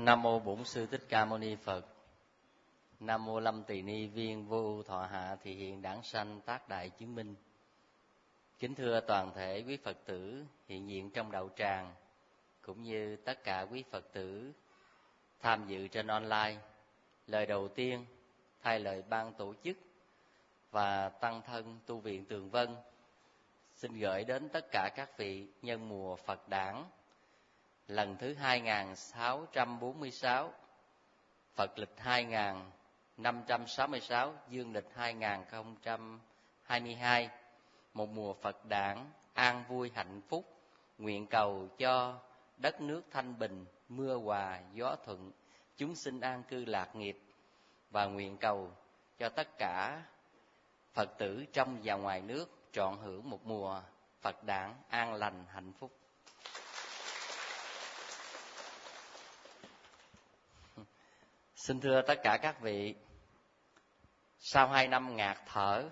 Nam mô Bổn Sư Thích Ca Mâu Ni Phật. Nam mô Lâm Tỳ Ni Viên Vô Ưu Thọ Hạ Thị Hiện Đản Sanh Tác Đại Chứng Minh. Kính thưa toàn thể quý Phật tử hiện diện trong đạo tràng, cũng như tất cả quý Phật tử tham dự trên online. Lời đầu tiên thay lời ban tổ chức và tăng thân tu viện Tường Vân, xin gửi đến tất cả các vị nhân mùa Phật đản lần thứ 2646, Phật lịch 2566, dương lịch 2022, một mùa Phật đản an vui hạnh phúc. Nguyện cầu cho đất nước thanh bình, mưa hòa gió thuận, chúng sinh an cư lạc nghiệp, và nguyện cầu cho tất cả Phật tử trong và ngoài nước trọn hưởng một mùa Phật đản an lành hạnh phúc. Xin thưa tất cả các vị, sau 2 năm ngạt thở,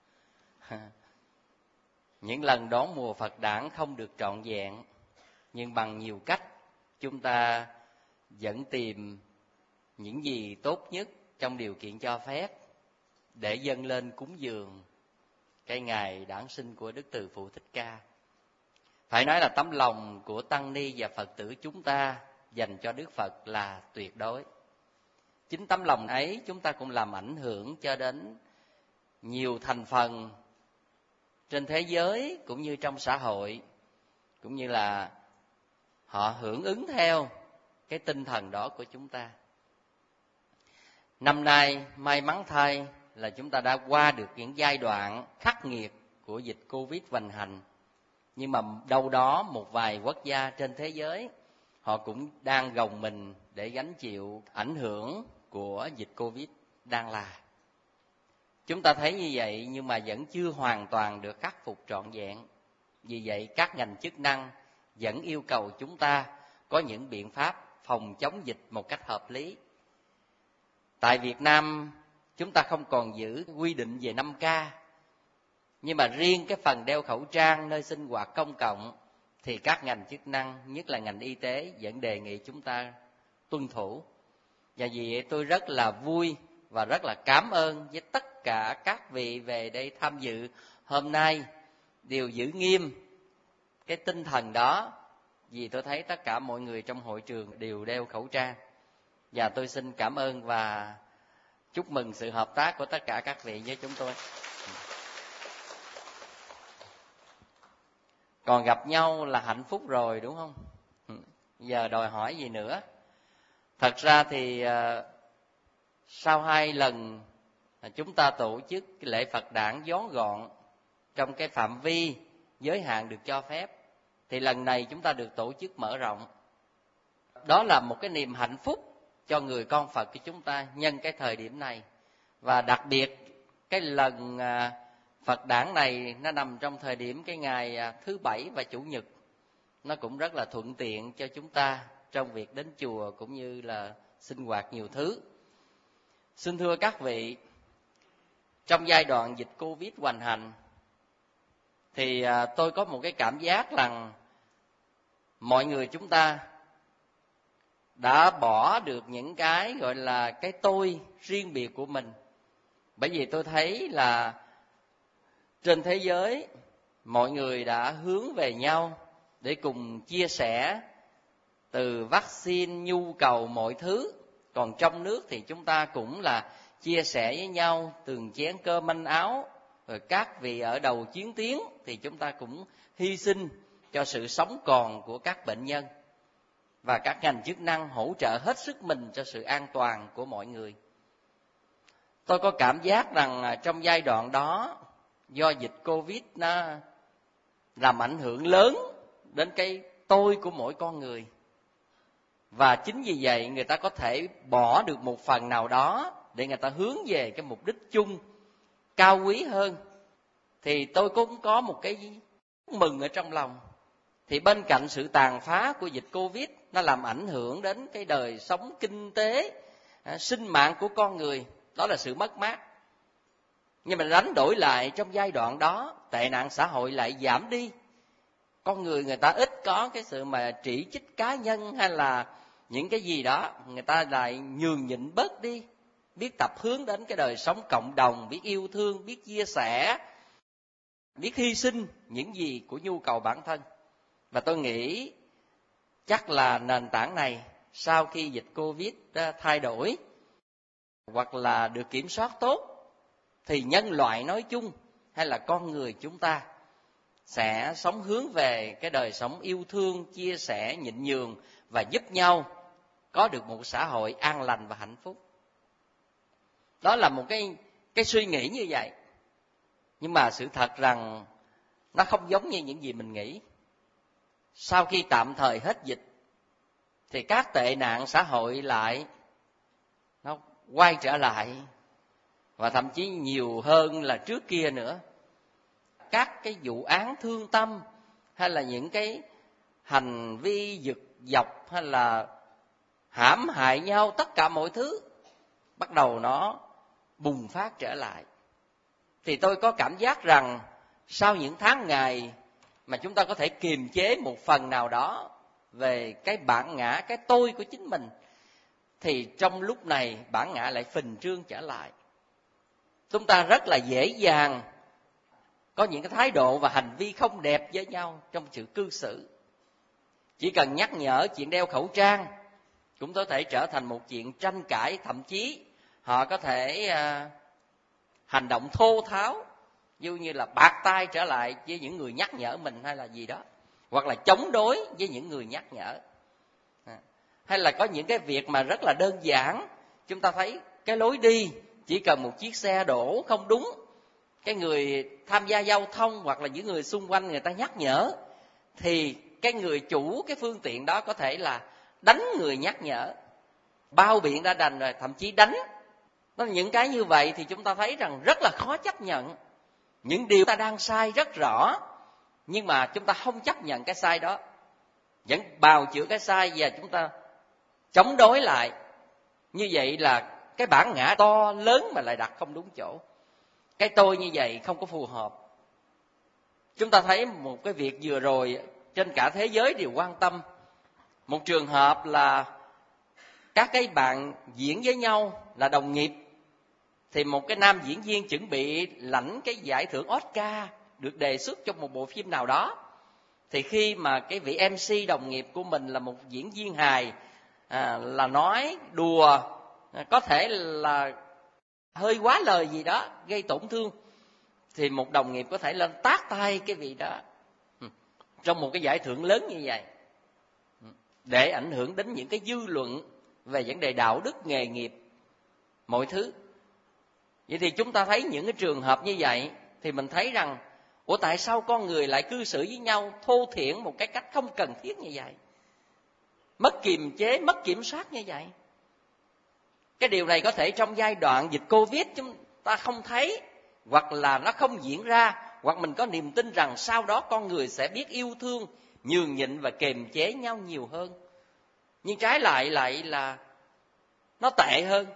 những lần đón mùa Phật đản không được trọn vẹn, nhưng bằng nhiều cách chúng ta vẫn tìm những gì tốt nhất trong điều kiện cho phép để dâng lên cúng dường cái ngày đản sinh của Đức Từ Phụ Thích Ca. Phải nói là tấm lòng của tăng ni và Phật tử chúng ta dành cho Đức Phật là tuyệt đối. Chính tấm lòng ấy chúng ta cũng làm ảnh hưởng cho đến nhiều thành phần trên thế giới cũng như trong xã hội, cũng như là họ hưởng ứng theo cái tinh thần đó của chúng ta. Năm nay may mắn thay là chúng ta đã qua được những giai đoạn khắc nghiệt của dịch Covid hoành hành. Nhưng mà đâu đó một vài quốc gia trên thế giới họ cũng đang gồng mình để gánh chịu ảnh hưởng của dịch Covid đang là. Chúng ta thấy như vậy nhưng mà vẫn chưa hoàn toàn được khắc phục trọn vẹn. Vì vậy các ngành chức năng vẫn yêu cầu chúng ta có những biện pháp phòng chống dịch một cách hợp lý. Tại Việt Nam chúng ta không còn giữ quy định về 5K, nhưng mà riêng cái phần đeo khẩu trang nơi sinh hoạt công cộng thì các ngành chức năng, nhất là ngành y tế, vẫn đề nghị chúng ta tuân thủ. Và vì vậy tôi rất là vui và rất là cảm ơn với tất cả các vị về đây tham dự hôm nay đều giữ nghiêm cái tinh thần đó. Vì tôi thấy tất cả mọi người trong hội trường đều đeo khẩu trang. Và tôi xin cảm ơn và chúc mừng sự hợp tác của tất cả các vị với chúng tôi. Còn gặp nhau là hạnh phúc rồi, đúng không? Giờ đòi hỏi gì nữa? Thật ra thì sau 2 lần chúng ta tổ chức cái lễ Phật đản vón gọn trong cái phạm vi giới hạn được cho phép, thì lần này chúng ta được tổ chức mở rộng. Đó là một cái niềm hạnh phúc cho người con Phật của chúng ta nhân cái thời điểm này. Và đặc biệt cái lần Phật đản này nó nằm trong thời điểm cái ngày thứ Bảy và Chủ nhật. Nó cũng rất là thuận tiện cho chúng ta trong việc đến chùa cũng như là sinh hoạt nhiều thứ. Xin thưa các vị, trong giai đoạn dịch Covid hoành hành thì tôi có một cái cảm giác rằng mọi người chúng ta đã bỏ được những cái gọi là cái tôi riêng biệt của mình. Bởi vì tôi thấy là trên thế giới mọi người đã hướng về nhau để cùng chia sẻ từ vaccine, nhu cầu mọi thứ. Còn trong nước thì chúng ta cũng là chia sẻ với nhau từng chén cơm manh áo. Rồi các vị ở đầu chiến tuyến thì chúng ta cũng hy sinh cho sự sống còn của các bệnh nhân. Và các ngành chức năng hỗ trợ hết sức mình cho sự an toàn của mọi người. Tôi có cảm giác rằng trong giai đoạn đó, do dịch Covid nó làm ảnh hưởng lớn đến cái tôi của mỗi con người. Và chính vì vậy người ta có thể bỏ được một phần nào đó để người ta hướng về cái mục đích chung cao quý hơn. Thì tôi cũng có một cái mừng ở trong lòng. Thì bên cạnh sự tàn phá của dịch Covid, nó làm ảnh hưởng đến cái đời sống kinh tế, sinh mạng của con người, đó là sự mất mát. Nhưng mà đánh đổi lại trong giai đoạn đó, tệ nạn xã hội lại giảm đi. Con người ta ít có cái sự mà chỉ trích cá nhân hay là những cái gì đó, người ta lại nhường nhịn bớt đi, biết tập hướng đến cái đời sống cộng đồng, biết yêu thương, biết chia sẻ, biết hy sinh những gì của nhu cầu bản thân. Và tôi nghĩ chắc là nền tảng này sau khi dịch Covid thay đổi hoặc là được kiểm soát tốt, thì nhân loại nói chung hay là con người chúng ta sẽ sống hướng về cái đời sống yêu thương, chia sẻ, nhịn nhường và giúp nhau có được một xã hội an lành và hạnh phúc. Đó là một cái suy nghĩ như vậy. Nhưng mà sự thật rằng nó không giống như những gì mình nghĩ. Sau khi tạm thời hết dịch thì các tệ nạn xã hội lại nó quay trở lại, và thậm chí nhiều hơn là trước kia nữa. Các cái vụ án thương tâm hay là những cái hành vi giật dọc hay là hãm hại nhau, tất cả mọi thứ bắt đầu nó bùng phát trở lại. Thì tôi có cảm giác rằng sau những tháng ngày mà chúng ta có thể kiềm chế một phần nào đó về cái bản ngã, cái tôi của chính mình, thì trong lúc này bản ngã lại phình trương trở lại. Chúng ta rất là dễ dàng có những cái thái độ và hành vi không đẹp với nhau trong sự cư xử. Chỉ cần nhắc nhở chuyện đeo khẩu trang cũng có thể trở thành một chuyện tranh cãi, thậm chí họ có thể hành động thô tháo, như là bạt tay trở lại với những người nhắc nhở mình hay là gì đó, hoặc là chống đối với những người nhắc nhở. Hay là có những cái việc mà rất là đơn giản, chúng ta thấy cái lối đi chỉ cần một chiếc xe đổ không đúng, cái người tham gia giao thông hoặc là những người xung quanh người ta nhắc nhở, thì cái người chủ cái phương tiện đó có thể là đánh người nhắc nhở, bao biện ra đành rồi, thậm chí đánh. Đó là những cái như vậy thì chúng ta thấy rằng rất là khó chấp nhận. Những điều ta đang sai rất rõ, nhưng mà chúng ta không chấp nhận cái sai đó, vẫn bào chữa cái sai và chúng ta chống đối lại. Như vậy là cái bản ngã to lớn mà lại đặt không đúng chỗ. Cái tôi như vậy không có phù hợp. Chúng ta thấy một cái việc vừa rồi trên cả thế giới đều quan tâm. Một trường hợp là các cái bạn diễn với nhau là đồng nghiệp, thì một cái nam diễn viên chuẩn bị lãnh cái giải thưởng Oscar được đề xuất trong một bộ phim nào đó. Thì khi mà cái vị MC đồng nghiệp của mình là một diễn viên hài, là nói đùa, có thể là hơi quá lời gì đó gây tổn thương, thì một đồng nghiệp có thể lên tát tay cái vị đó trong một cái giải thưởng lớn như vậy, để ảnh hưởng đến những cái dư luận về vấn đề đạo đức nghề nghiệp, mọi thứ. Vậy thì chúng ta thấy những cái trường hợp như vậy thì mình thấy rằng tại sao con người lại cư xử với nhau thô thiển một cái cách không cần thiết như vậy, mất kiềm chế, mất kiểm soát như vậy. Cái điều này có thể trong giai đoạn dịch Covid chúng ta không thấy, hoặc là nó không diễn ra, hoặc mình có niềm tin rằng sau đó con người sẽ biết yêu thương, nhường nhịn và kiềm chế nhau nhiều hơn. Nhưng trái lại là nó tệ hơn.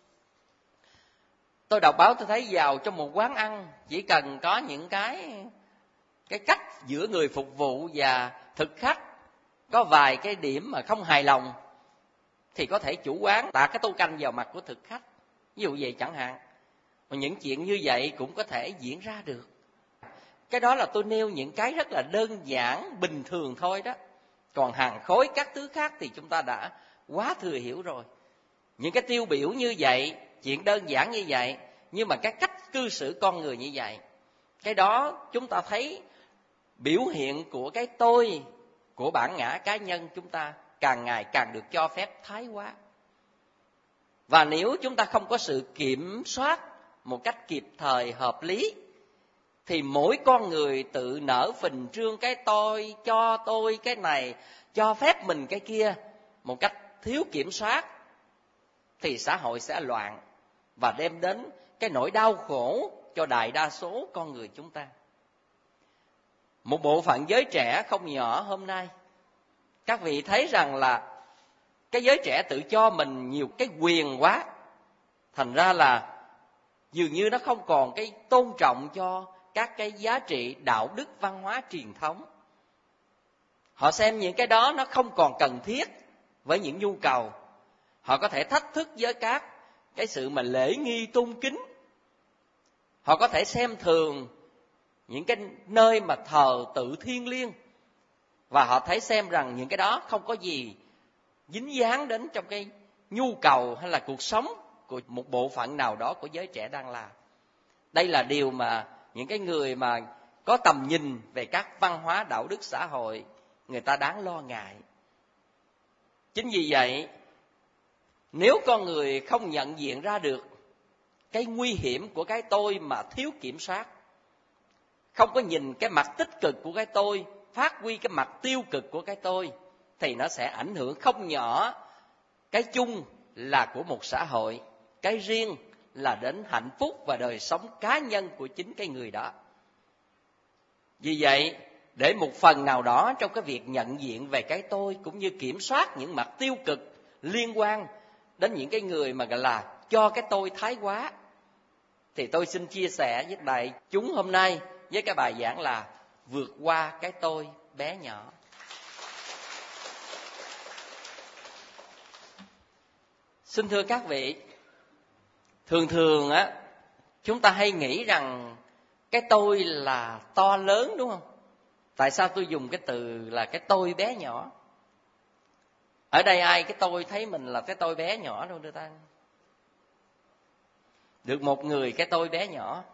Tôi đọc báo tôi thấy vào trong một quán ăn, chỉ cần có những cái cách giữa người phục vụ và thực khách có vài cái điểm mà không hài lòng, thì có thể chủ quán tạt cái tô canh vào mặt của thực khách, ví dụ vậy chẳng hạn. Mà những chuyện như vậy cũng có thể diễn ra được. Cái đó là tôi nêu những cái rất là đơn giản, bình thường thôi đó. Còn hàng khối các thứ khác thì chúng ta đã quá thừa hiểu rồi. Những cái tiêu biểu như vậy, chuyện đơn giản như vậy, nhưng mà cái cách cư xử con người như vậy, cái đó chúng ta thấy biểu hiện của cái tôi, của bản ngã cá nhân chúng ta càng ngày càng được cho phép thái quá. Và nếu chúng ta không có sự kiểm soát một cách kịp thời, hợp lý, thì mỗi con người tự nở phình trương cái tôi cái này, cho phép mình cái kia một cách thiếu kiểm soát, thì xã hội sẽ loạn và đem đến cái nỗi đau khổ cho đại đa số con người chúng ta. Một bộ phận giới trẻ không nhỏ hôm nay, các vị thấy rằng là cái giới trẻ tự cho mình nhiều cái quyền quá, thành ra là dường như nó không còn cái tôn trọng cho các cái giá trị đạo đức văn hóa truyền thống. Họ xem những cái đó nó không còn cần thiết, với những nhu cầu. Họ có thể thách thức với các cái sự mà lễ nghi tôn kính. Họ có thể xem thường những cái nơi mà thờ tự thiêng liêng, và họ thấy xem rằng những cái đó không có gì dính dáng đến trong cái nhu cầu hay là cuộc sống của một bộ phận nào đó của giới trẻ đang làm. Đây là điều mà những cái người mà có tầm nhìn về các văn hóa đạo đức xã hội người ta đáng lo ngại. Chính vì vậy, nếu con người không nhận diện ra được cái nguy hiểm của cái tôi mà thiếu kiểm soát, không có nhìn cái mặt tích cực của cái tôi, phát huy cái mặt tiêu cực của cái tôi, thì nó sẽ ảnh hưởng không nhỏ cái chung là của một xã hội, cái riêng là đến hạnh phúc và đời sống cá nhân của chính cái người đó. Vì vậy, để một phần nào đó trong cái việc nhận diện về cái tôi cũng như kiểm soát những mặt tiêu cực liên quan đến những cái người mà gọi là cho cái tôi thái quá, thì tôi xin chia sẻ với đại chúng hôm nay với cái bài giảng là vượt qua cái tôi bé nhỏ. Xin thưa các vị, thường á, chúng ta hay nghĩ rằng cái tôi là to lớn, đúng không? Tại sao tôi dùng cái từ là cái tôi bé nhỏ? Ở đây ai cái tôi thấy mình là cái tôi bé nhỏ đâu đưa ta? Được một người cái tôi bé nhỏ.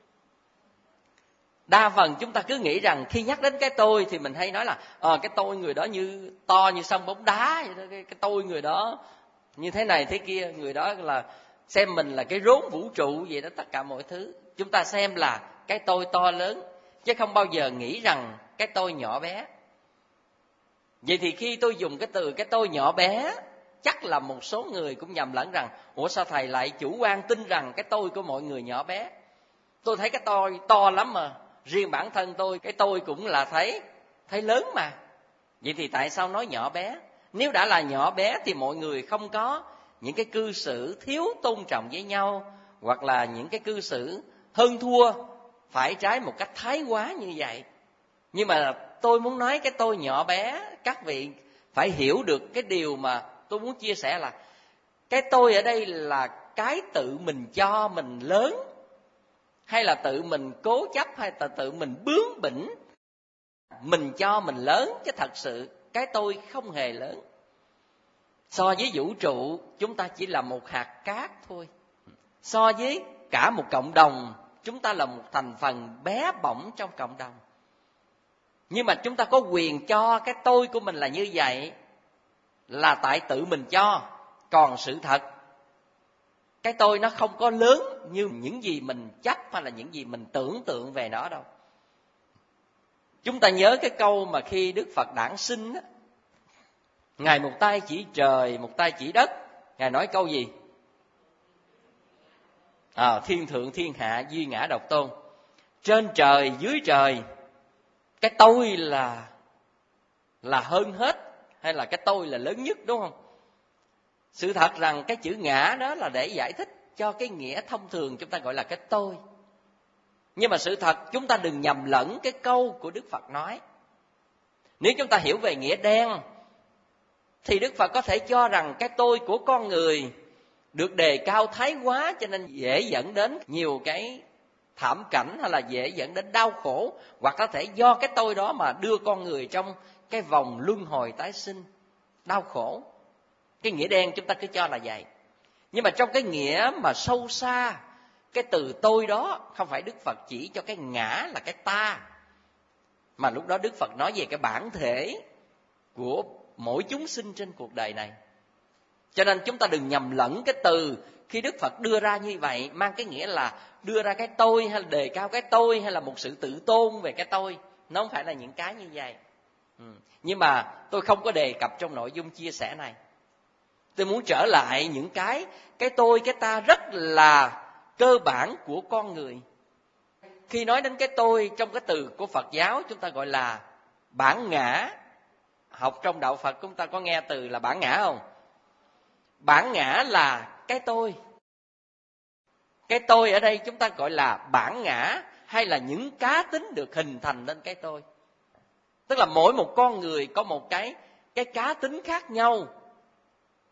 Đa phần chúng ta cứ nghĩ rằng khi nhắc đến cái tôi thì mình hay nói là cái tôi người đó như to như sân bóng đá vậy đó, cái tôi người đó như thế này thế kia, người đó là xem mình là cái rốn vũ trụ vậy đó, tất cả mọi thứ chúng ta xem là cái tôi to lớn, chứ không bao giờ nghĩ rằng cái tôi nhỏ bé. Vậy thì khi tôi dùng cái từ cái tôi nhỏ bé, chắc là một số người cũng nhầm lẫn rằng ủa sao thầy lại chủ quan tin rằng cái tôi của mọi người nhỏ bé? Tôi thấy cái tôi to lắm mà, riêng bản thân tôi cái tôi cũng là thấy lớn mà. Vậy thì tại sao nói nhỏ bé? Nếu đã là nhỏ bé thì mọi người không có những cái cư xử thiếu tôn trọng với nhau, hoặc là những cái cư xử hơn thua phải trái một cách thái quá như vậy. Nhưng mà tôi muốn nói cái tôi nhỏ bé, các vị phải hiểu được cái điều mà tôi muốn chia sẻ là cái tôi ở đây là cái tự mình cho mình lớn, hay là tự mình cố chấp, hay là tự mình bướng bỉnh mình cho mình lớn, chứ thật sự cái tôi không hề lớn. So với vũ trụ, chúng ta chỉ là một hạt cát thôi. So với cả một cộng đồng, chúng ta là một thành phần bé bỏng trong cộng đồng. Nhưng mà chúng ta có quyền cho cái tôi của mình là như vậy, là tại tự mình cho. Còn sự thật, cái tôi nó không có lớn như những gì mình chấp hay là những gì mình tưởng tượng về nó đâu. Chúng ta nhớ cái câu mà khi Đức Phật đản sinh á, Ngài một tay chỉ trời, một tay chỉ đất. Ngài nói câu gì? Thiên thượng thiên hạ, duy ngã độc tôn. Trên trời dưới trời, cái tôi là hơn hết, hay là cái tôi là lớn nhất, đúng không? Sự thật rằng cái chữ ngã đó là để giải thích cho cái nghĩa thông thường chúng ta gọi là cái tôi. Nhưng mà sự thật chúng ta đừng nhầm lẫn cái câu của Đức Phật nói. Nếu chúng ta hiểu về nghĩa đen thì Đức Phật có thể cho rằng cái tôi của con người được đề cao thái quá, cho nên dễ dẫn đến nhiều cái thảm cảnh, hay là dễ dẫn đến đau khổ, hoặc có thể do cái tôi đó mà đưa con người trong cái vòng luân hồi tái sinh, đau khổ. Cái nghĩa đen chúng ta cứ cho là vậy. Nhưng mà trong cái nghĩa mà sâu xa, cái từ tôi đó không phải Đức Phật chỉ cho cái ngã là cái ta, mà lúc đó Đức Phật nói về cái bản thể của mỗi chúng sinh trên cuộc đời này. Cho nên chúng ta đừng nhầm lẫn cái từ khi Đức Phật đưa ra như vậy mang cái nghĩa là đưa ra cái tôi, hay là đề cao cái tôi, hay là một sự tự tôn về cái tôi. Nó không phải là những cái như vậy. Nhưng mà tôi không có đề cập trong nội dung chia sẻ này. Tôi muốn trở lại những cái tôi, cái ta rất là cơ bản của con người. Khi nói đến cái tôi trong cái từ của Phật giáo, chúng ta gọi là bản ngã. Học trong đạo Phật chúng ta có nghe từ là bản ngã không? Bản ngã là cái tôi. Cái tôi ở đây chúng ta gọi là bản ngã, hay là những cá tính được hình thành nên cái tôi. Tức là mỗi một con người có một cái cá tính khác nhau,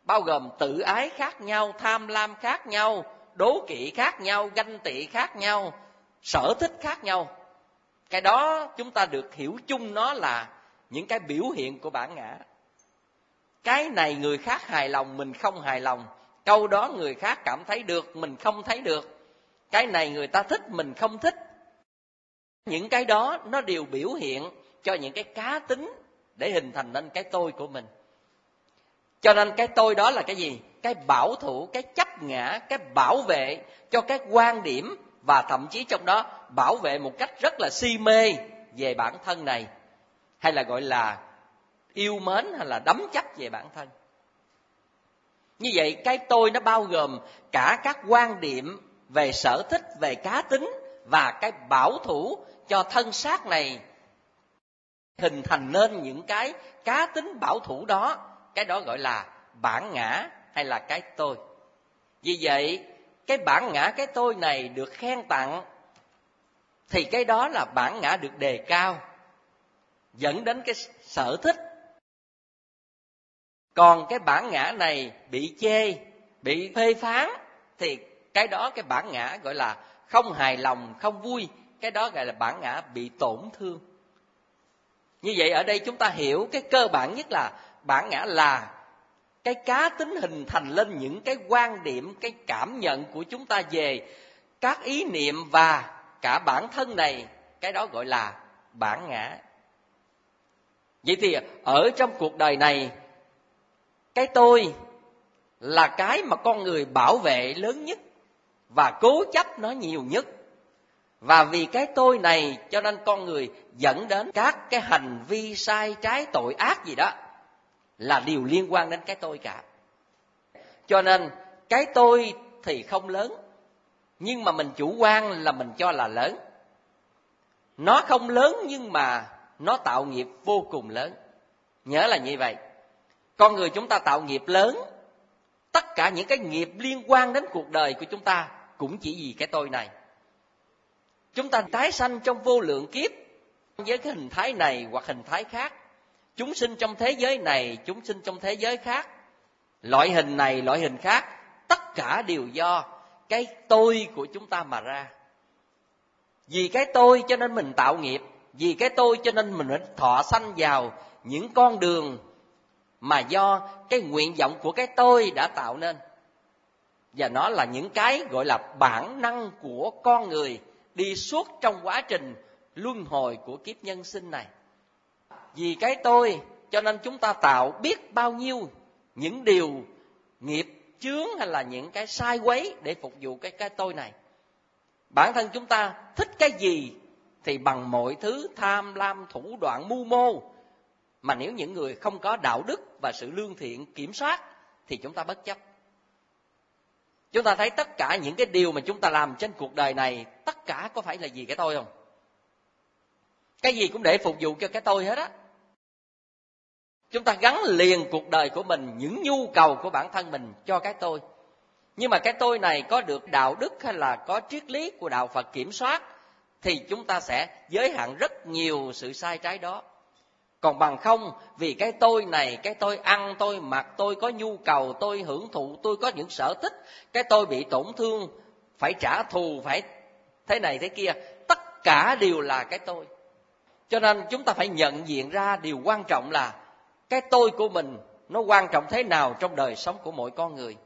bao gồm tự ái khác nhau, tham lam khác nhau, đố kỵ khác nhau, ganh tị khác nhau, sở thích khác nhau. Cái đó chúng ta được hiểu chung nó là những cái biểu hiện của bản ngã. Cái này người khác hài lòng, mình không hài lòng. Câu đó người khác cảm thấy được, mình không thấy được. Cái này người ta thích, mình không thích. Những cái đó nó đều biểu hiện cho những cái cá tính để hình thành nên cái tôi của mình. Cho nên cái tôi đó là cái gì? Cái bảo thủ, cái chấp ngã, cái bảo vệ cho cái quan điểm, và thậm chí trong đó bảo vệ một cách rất là si mê về bản thân này, hay là gọi là yêu mến, hay là đắm chấp về bản thân. Như vậy cái tôi nó bao gồm cả các quan điểm về sở thích, về cá tính, và cái bảo thủ cho thân xác này hình thành nên những cái cá tính bảo thủ đó. Cái đó gọi là bản ngã hay là cái tôi. Vì vậy cái bản ngã, cái tôi này được khen tặng thì cái đó là bản ngã được đề cao, dẫn đến cái sở thích. Còn cái bản ngã này bị chê, bị phê phán thì cái đó, cái bản ngã gọi là không hài lòng, không vui, cái đó gọi là bản ngã bị tổn thương. Như vậy ở đây chúng ta hiểu cái cơ bản nhất là bản ngã là cái cá tính hình thành lên những cái quan điểm, cái cảm nhận của chúng ta về các ý niệm và cả bản thân này, cái đó gọi là bản ngã. Vậy thì ở trong cuộc đời này, cái tôi là cái mà con người bảo vệ lớn nhất và cố chấp nó nhiều nhất. Và vì cái tôi này cho nên con người dẫn đến các cái hành vi sai trái, tội ác gì đó là đều liên quan đến cái tôi cả. Cho nên cái tôi thì không lớn, nhưng mà mình chủ quan là mình cho là lớn. Nó không lớn nhưng mà nó tạo nghiệp vô cùng lớn. Nhớ là như vậy. Con người chúng ta tạo nghiệp lớn, tất cả những cái nghiệp liên quan đến cuộc đời của chúng ta cũng chỉ vì cái tôi này. Chúng ta tái sanh trong vô lượng kiếp với cái hình thái này hoặc hình thái khác. Chúng sinh trong thế giới này, chúng sinh trong thế giới khác. Loại hình này, loại hình khác, tất cả đều do cái tôi của chúng ta mà ra. Vì cái tôi cho nên mình tạo nghiệp, vì cái tôi cho nên mình thọ sanh vào những con đường mà do cái nguyện vọng của cái tôi đã tạo nên. Và nó là những cái gọi là bản năng của con người đi suốt trong quá trình luân hồi của kiếp nhân sinh này. Vì cái tôi cho nên chúng ta tạo biết bao nhiêu những điều nghiệp chướng hay là những cái sai quấy để phục vụ cái tôi này. Bản thân chúng ta thích cái gì thì bằng mọi thứ tham lam, thủ đoạn, mưu mô, mà nếu những người không có đạo đức và sự lương thiện kiểm soát thì chúng ta bất chấp. Chúng ta thấy tất cả những cái điều mà chúng ta làm trên cuộc đời này, tất cả có phải là vì cái tôi không? Cái gì cũng để phục vụ cho cái tôi hết á. Chúng ta gắn liền cuộc đời của mình, những nhu cầu của bản thân mình cho cái tôi. Nhưng mà cái tôi này có được đạo đức hay là có triết lý của đạo Phật kiểm soát thì chúng ta sẽ giới hạn rất nhiều sự sai trái đó. Còn bằng không, vì cái tôi này, cái tôi ăn, tôi mặc, tôi có nhu cầu, tôi hưởng thụ, tôi có những sở thích, cái tôi bị tổn thương, phải trả thù, phải thế này thế kia, tất cả đều là cái tôi. Cho nên chúng ta phải nhận diện ra điều quan trọng là cái tôi của mình nó quan trọng thế nào trong đời sống của mỗi con người.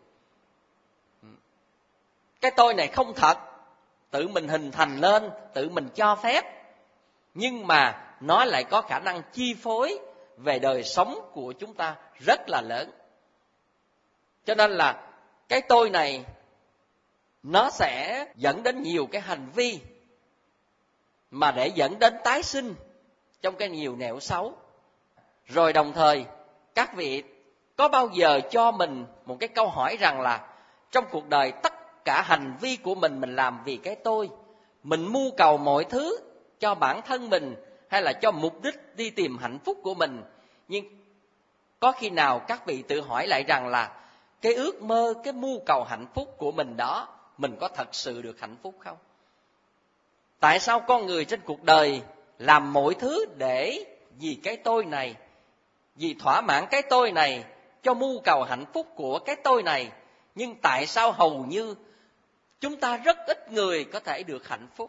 Cái tôi này không thật, tự mình hình thành lên, tự mình cho phép, nhưng mà nó lại có khả năng chi phối về đời sống của chúng ta rất là lớn. Cho nên là cái tôi này nó sẽ dẫn đến nhiều cái hành vi mà để dẫn đến tái sinh trong cái nhiều nẻo xấu. Rồi đồng thời các vị có bao giờ cho mình một cái câu hỏi rằng là trong cuộc đời tất cả hành vi của mình làm vì cái tôi, mình mưu cầu mọi thứ cho bản thân mình hay là cho mục đích đi tìm hạnh phúc của mình, nhưng có khi nào các vị tự hỏi lại rằng là cái ước mơ, cái mưu cầu hạnh phúc của mình đó, mình có thật sự được hạnh phúc không? Tại sao con người trên cuộc đời làm mọi thứ để vì cái tôi này, vì thỏa mãn cái tôi này, cho mưu cầu hạnh phúc của cái tôi này, nhưng tại sao hầu như chúng ta rất ít người có thể được hạnh phúc?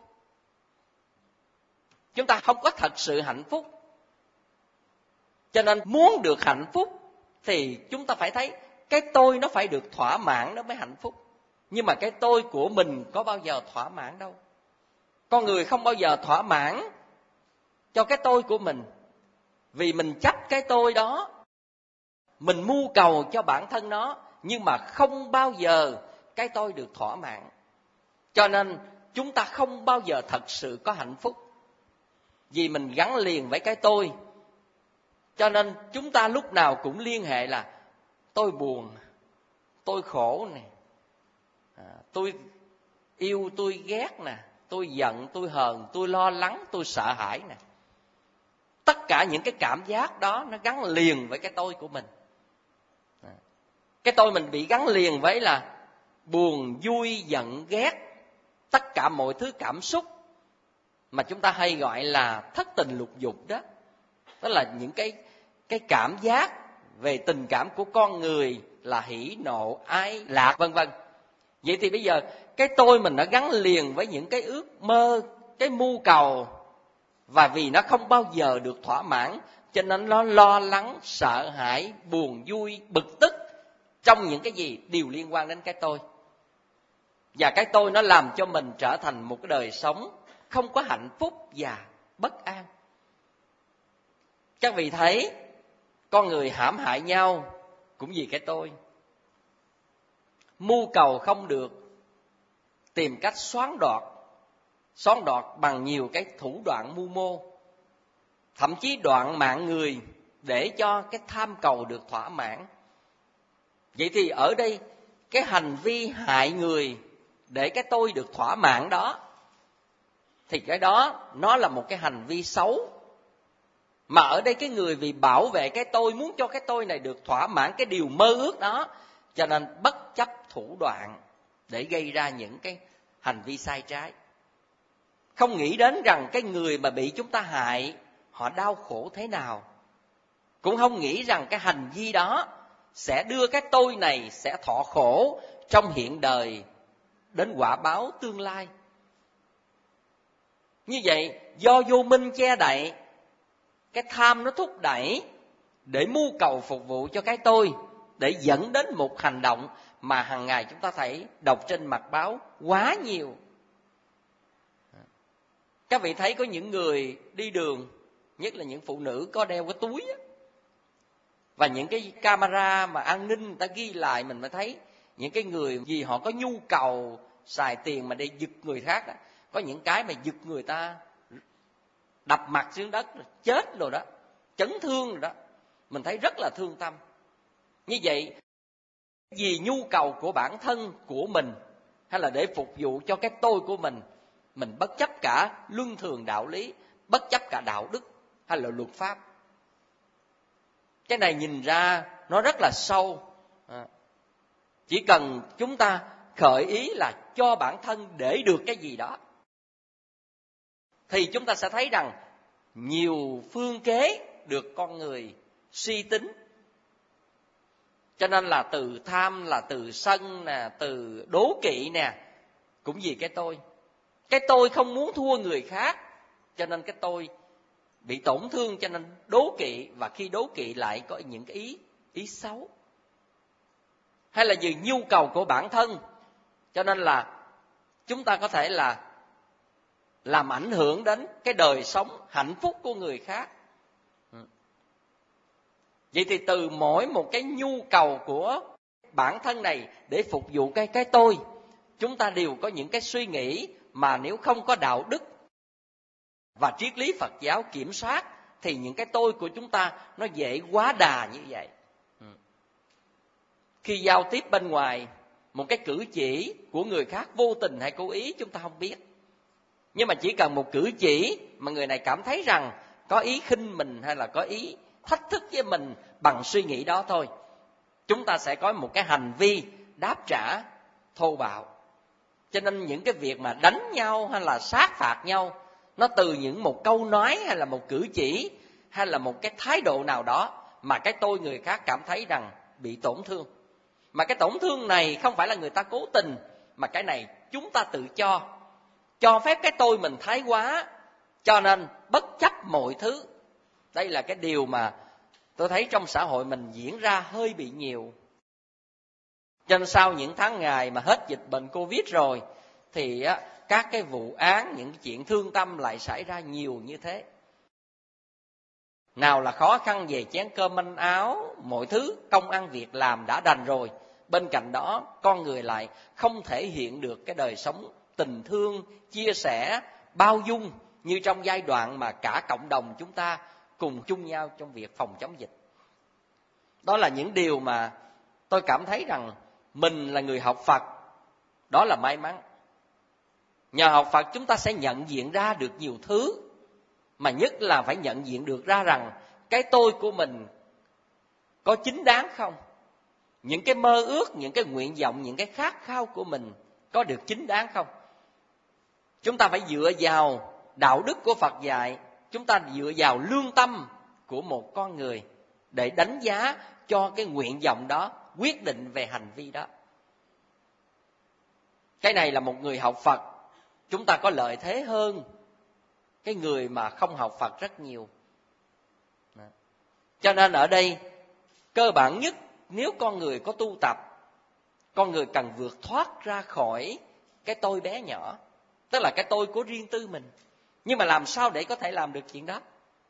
Chúng ta không có thật sự hạnh phúc. Cho nên muốn được hạnh phúc thì chúng ta phải thấy cái tôi nó phải được thỏa mãn nó mới hạnh phúc. Nhưng mà cái tôi của mình có bao giờ thỏa mãn đâu. Con người không bao giờ thỏa mãn cho cái tôi của mình, vì mình chấp cái tôi đó, mình mưu cầu cho bản thân nó, nhưng mà không bao giờ cái tôi được thỏa mãn. Cho nên chúng ta không bao giờ thật sự có hạnh phúc, vì mình gắn liền với cái tôi. Cho nên chúng ta lúc nào cũng liên hệ là tôi buồn, tôi khổ nè, tôi yêu, tôi ghét nè, tôi giận, tôi hờn, tôi lo lắng, tôi sợ hãi nè. Tất cả những cái cảm giác đó nó gắn liền với cái tôi của mình. Cái tôi mình bị gắn liền với là buồn, vui, giận, ghét, tất cả mọi thứ cảm xúc mà chúng ta hay gọi là thất tình lục dục đó. Đó là những cái cảm giác về tình cảm của con người là hỉ nộ ái lạc vân vân. Vậy thì bây giờ cái tôi mình nó gắn liền với những cái ước mơ, cái mưu cầu, và vì nó không bao giờ được thỏa mãn cho nên nó lo lắng, sợ hãi, buồn vui, bực tức trong những cái gì đều liên quan đến cái tôi. Và cái tôi nó làm cho mình trở thành một cái đời sống không có hạnh phúc và bất an. Các vị thấy con người hãm hại nhau cũng vì cái tôi. Mưu cầu không được, tìm cách soán đoạt bằng nhiều cái thủ đoạn mưu mô, thậm chí đoạn mạng người để cho cái tham cầu được thỏa mãn. Vậy thì ở đây cái hành vi hại người để cái tôi được thỏa mãn đó, thì cái đó nó là một cái hành vi xấu. Mà ở đây cái người vì bảo vệ cái tôi, muốn cho cái tôi này được thỏa mãn cái điều mơ ước đó, cho nên bất chấp thủ đoạn để gây ra những cái hành vi sai trái. Không nghĩ đến rằng cái người mà bị chúng ta hại họ đau khổ thế nào, cũng không nghĩ rằng cái hành vi đó sẽ đưa cái tôi này sẽ thọ khổ trong hiện đời đến quả báo tương lai. Như vậy do vô minh che đậy, cái tham nó thúc đẩy để mưu cầu phục vụ cho cái tôi, để dẫn đến một hành động mà hàng ngày chúng ta thấy đọc trên mặt báo quá nhiều. Các vị thấy có những người đi đường, nhất là những phụ nữ có đeo cái túi á, và những cái camera mà an ninh người ta ghi lại, mình mới thấy những cái người vì họ có nhu cầu xài tiền mà để giật người khác đó. Có những cái mà giật người ta đập mặt xuống đất rồi chết rồi đó, chấn thương rồi đó, mình thấy rất là thương tâm. Như vậy vì nhu cầu của bản thân của mình, hay là để phục vụ cho cái tôi của mình bất chấp cả luân thường đạo lý, bất chấp cả đạo đức hay là luật pháp. Cái này nhìn ra nó rất là sâu. Chỉ cần chúng ta khởi ý là cho bản thân để được cái gì đó, thì chúng ta sẽ thấy rằng nhiều phương kế được con người suy tính. Cho nên là từ tham, là từ sân nè, từ đố kỵ nè, cũng vì cái tôi. Cái tôi không muốn thua người khác, cho nên cái tôi bị tổn thương, cho nên đố kỵ, và khi đố kỵ lại có những cái ý xấu. Hay là vì nhu cầu của bản thân, cho nên là chúng ta có thể là làm ảnh hưởng đến cái đời sống hạnh phúc của người khác. Vậy thì từ mỗi một cái nhu cầu của bản thân này để phục vụ cái tôi, chúng ta đều có những cái suy nghĩ mà nếu không có đạo đức và triết lý Phật giáo kiểm soát, thì những cái tôi của chúng ta nó dễ quá đà như vậy. Khi giao tiếp bên ngoài, một cái cử chỉ của người khác vô tình hay cố ý chúng ta không biết, nhưng mà chỉ cần một cử chỉ mà người này cảm thấy rằng có ý khinh mình hay là có ý thách thức với mình bằng suy nghĩ đó thôi, chúng ta sẽ có một cái hành vi đáp trả thô bạo. Cho nên những cái việc mà đánh nhau hay là sát phạt nhau, nó từ những một câu nói hay là một cử chỉ hay là một cái thái độ nào đó mà cái tôi người khác cảm thấy rằng bị tổn thương. Mà cái tổn thương này không phải là người ta cố tình, mà cái này chúng ta tự cho phép cái tôi mình thái quá, cho nên bất chấp mọi thứ. Đây là cái điều mà tôi thấy trong xã hội mình diễn ra hơi bị nhiều. Cho nên sau những tháng ngày mà hết dịch bệnh Covid rồi thì các cái vụ án, những chuyện thương tâm lại xảy ra nhiều như thế. Nào là khó khăn về chén cơm manh áo, mọi thứ công ăn việc làm đã đành rồi, bên cạnh đó con người lại không thể hiện được cái đời sống tình thương, chia sẻ, bao dung như trong giai đoạn mà cả cộng đồng chúng ta cùng chung nhau trong việc phòng chống dịch. Đó là những điều mà tôi cảm thấy rằng mình là người học Phật, đó là may mắn. Nhờ học Phật chúng ta sẽ nhận diện ra được nhiều thứ, mà nhất là phải nhận diện được ra rằng cái tôi của mình có chính đáng không? Những cái mơ ước, những cái nguyện vọng, những cái khát khao của mình có được chính đáng không? Chúng ta phải dựa vào đạo đức của Phật dạy, chúng ta dựa vào lương tâm của một con người để đánh giá cho cái nguyện vọng đó, quyết định về hành vi đó. Cái này là một người học Phật, chúng ta có lợi thế hơn cái người mà không học Phật rất nhiều. Cho nên ở đây cơ bản nhất, nếu con người có tu tập, con người cần vượt thoát ra khỏi cái tôi bé nhỏ, tức là cái tôi của riêng tư mình. Nhưng mà làm sao để có thể làm được chuyện đó?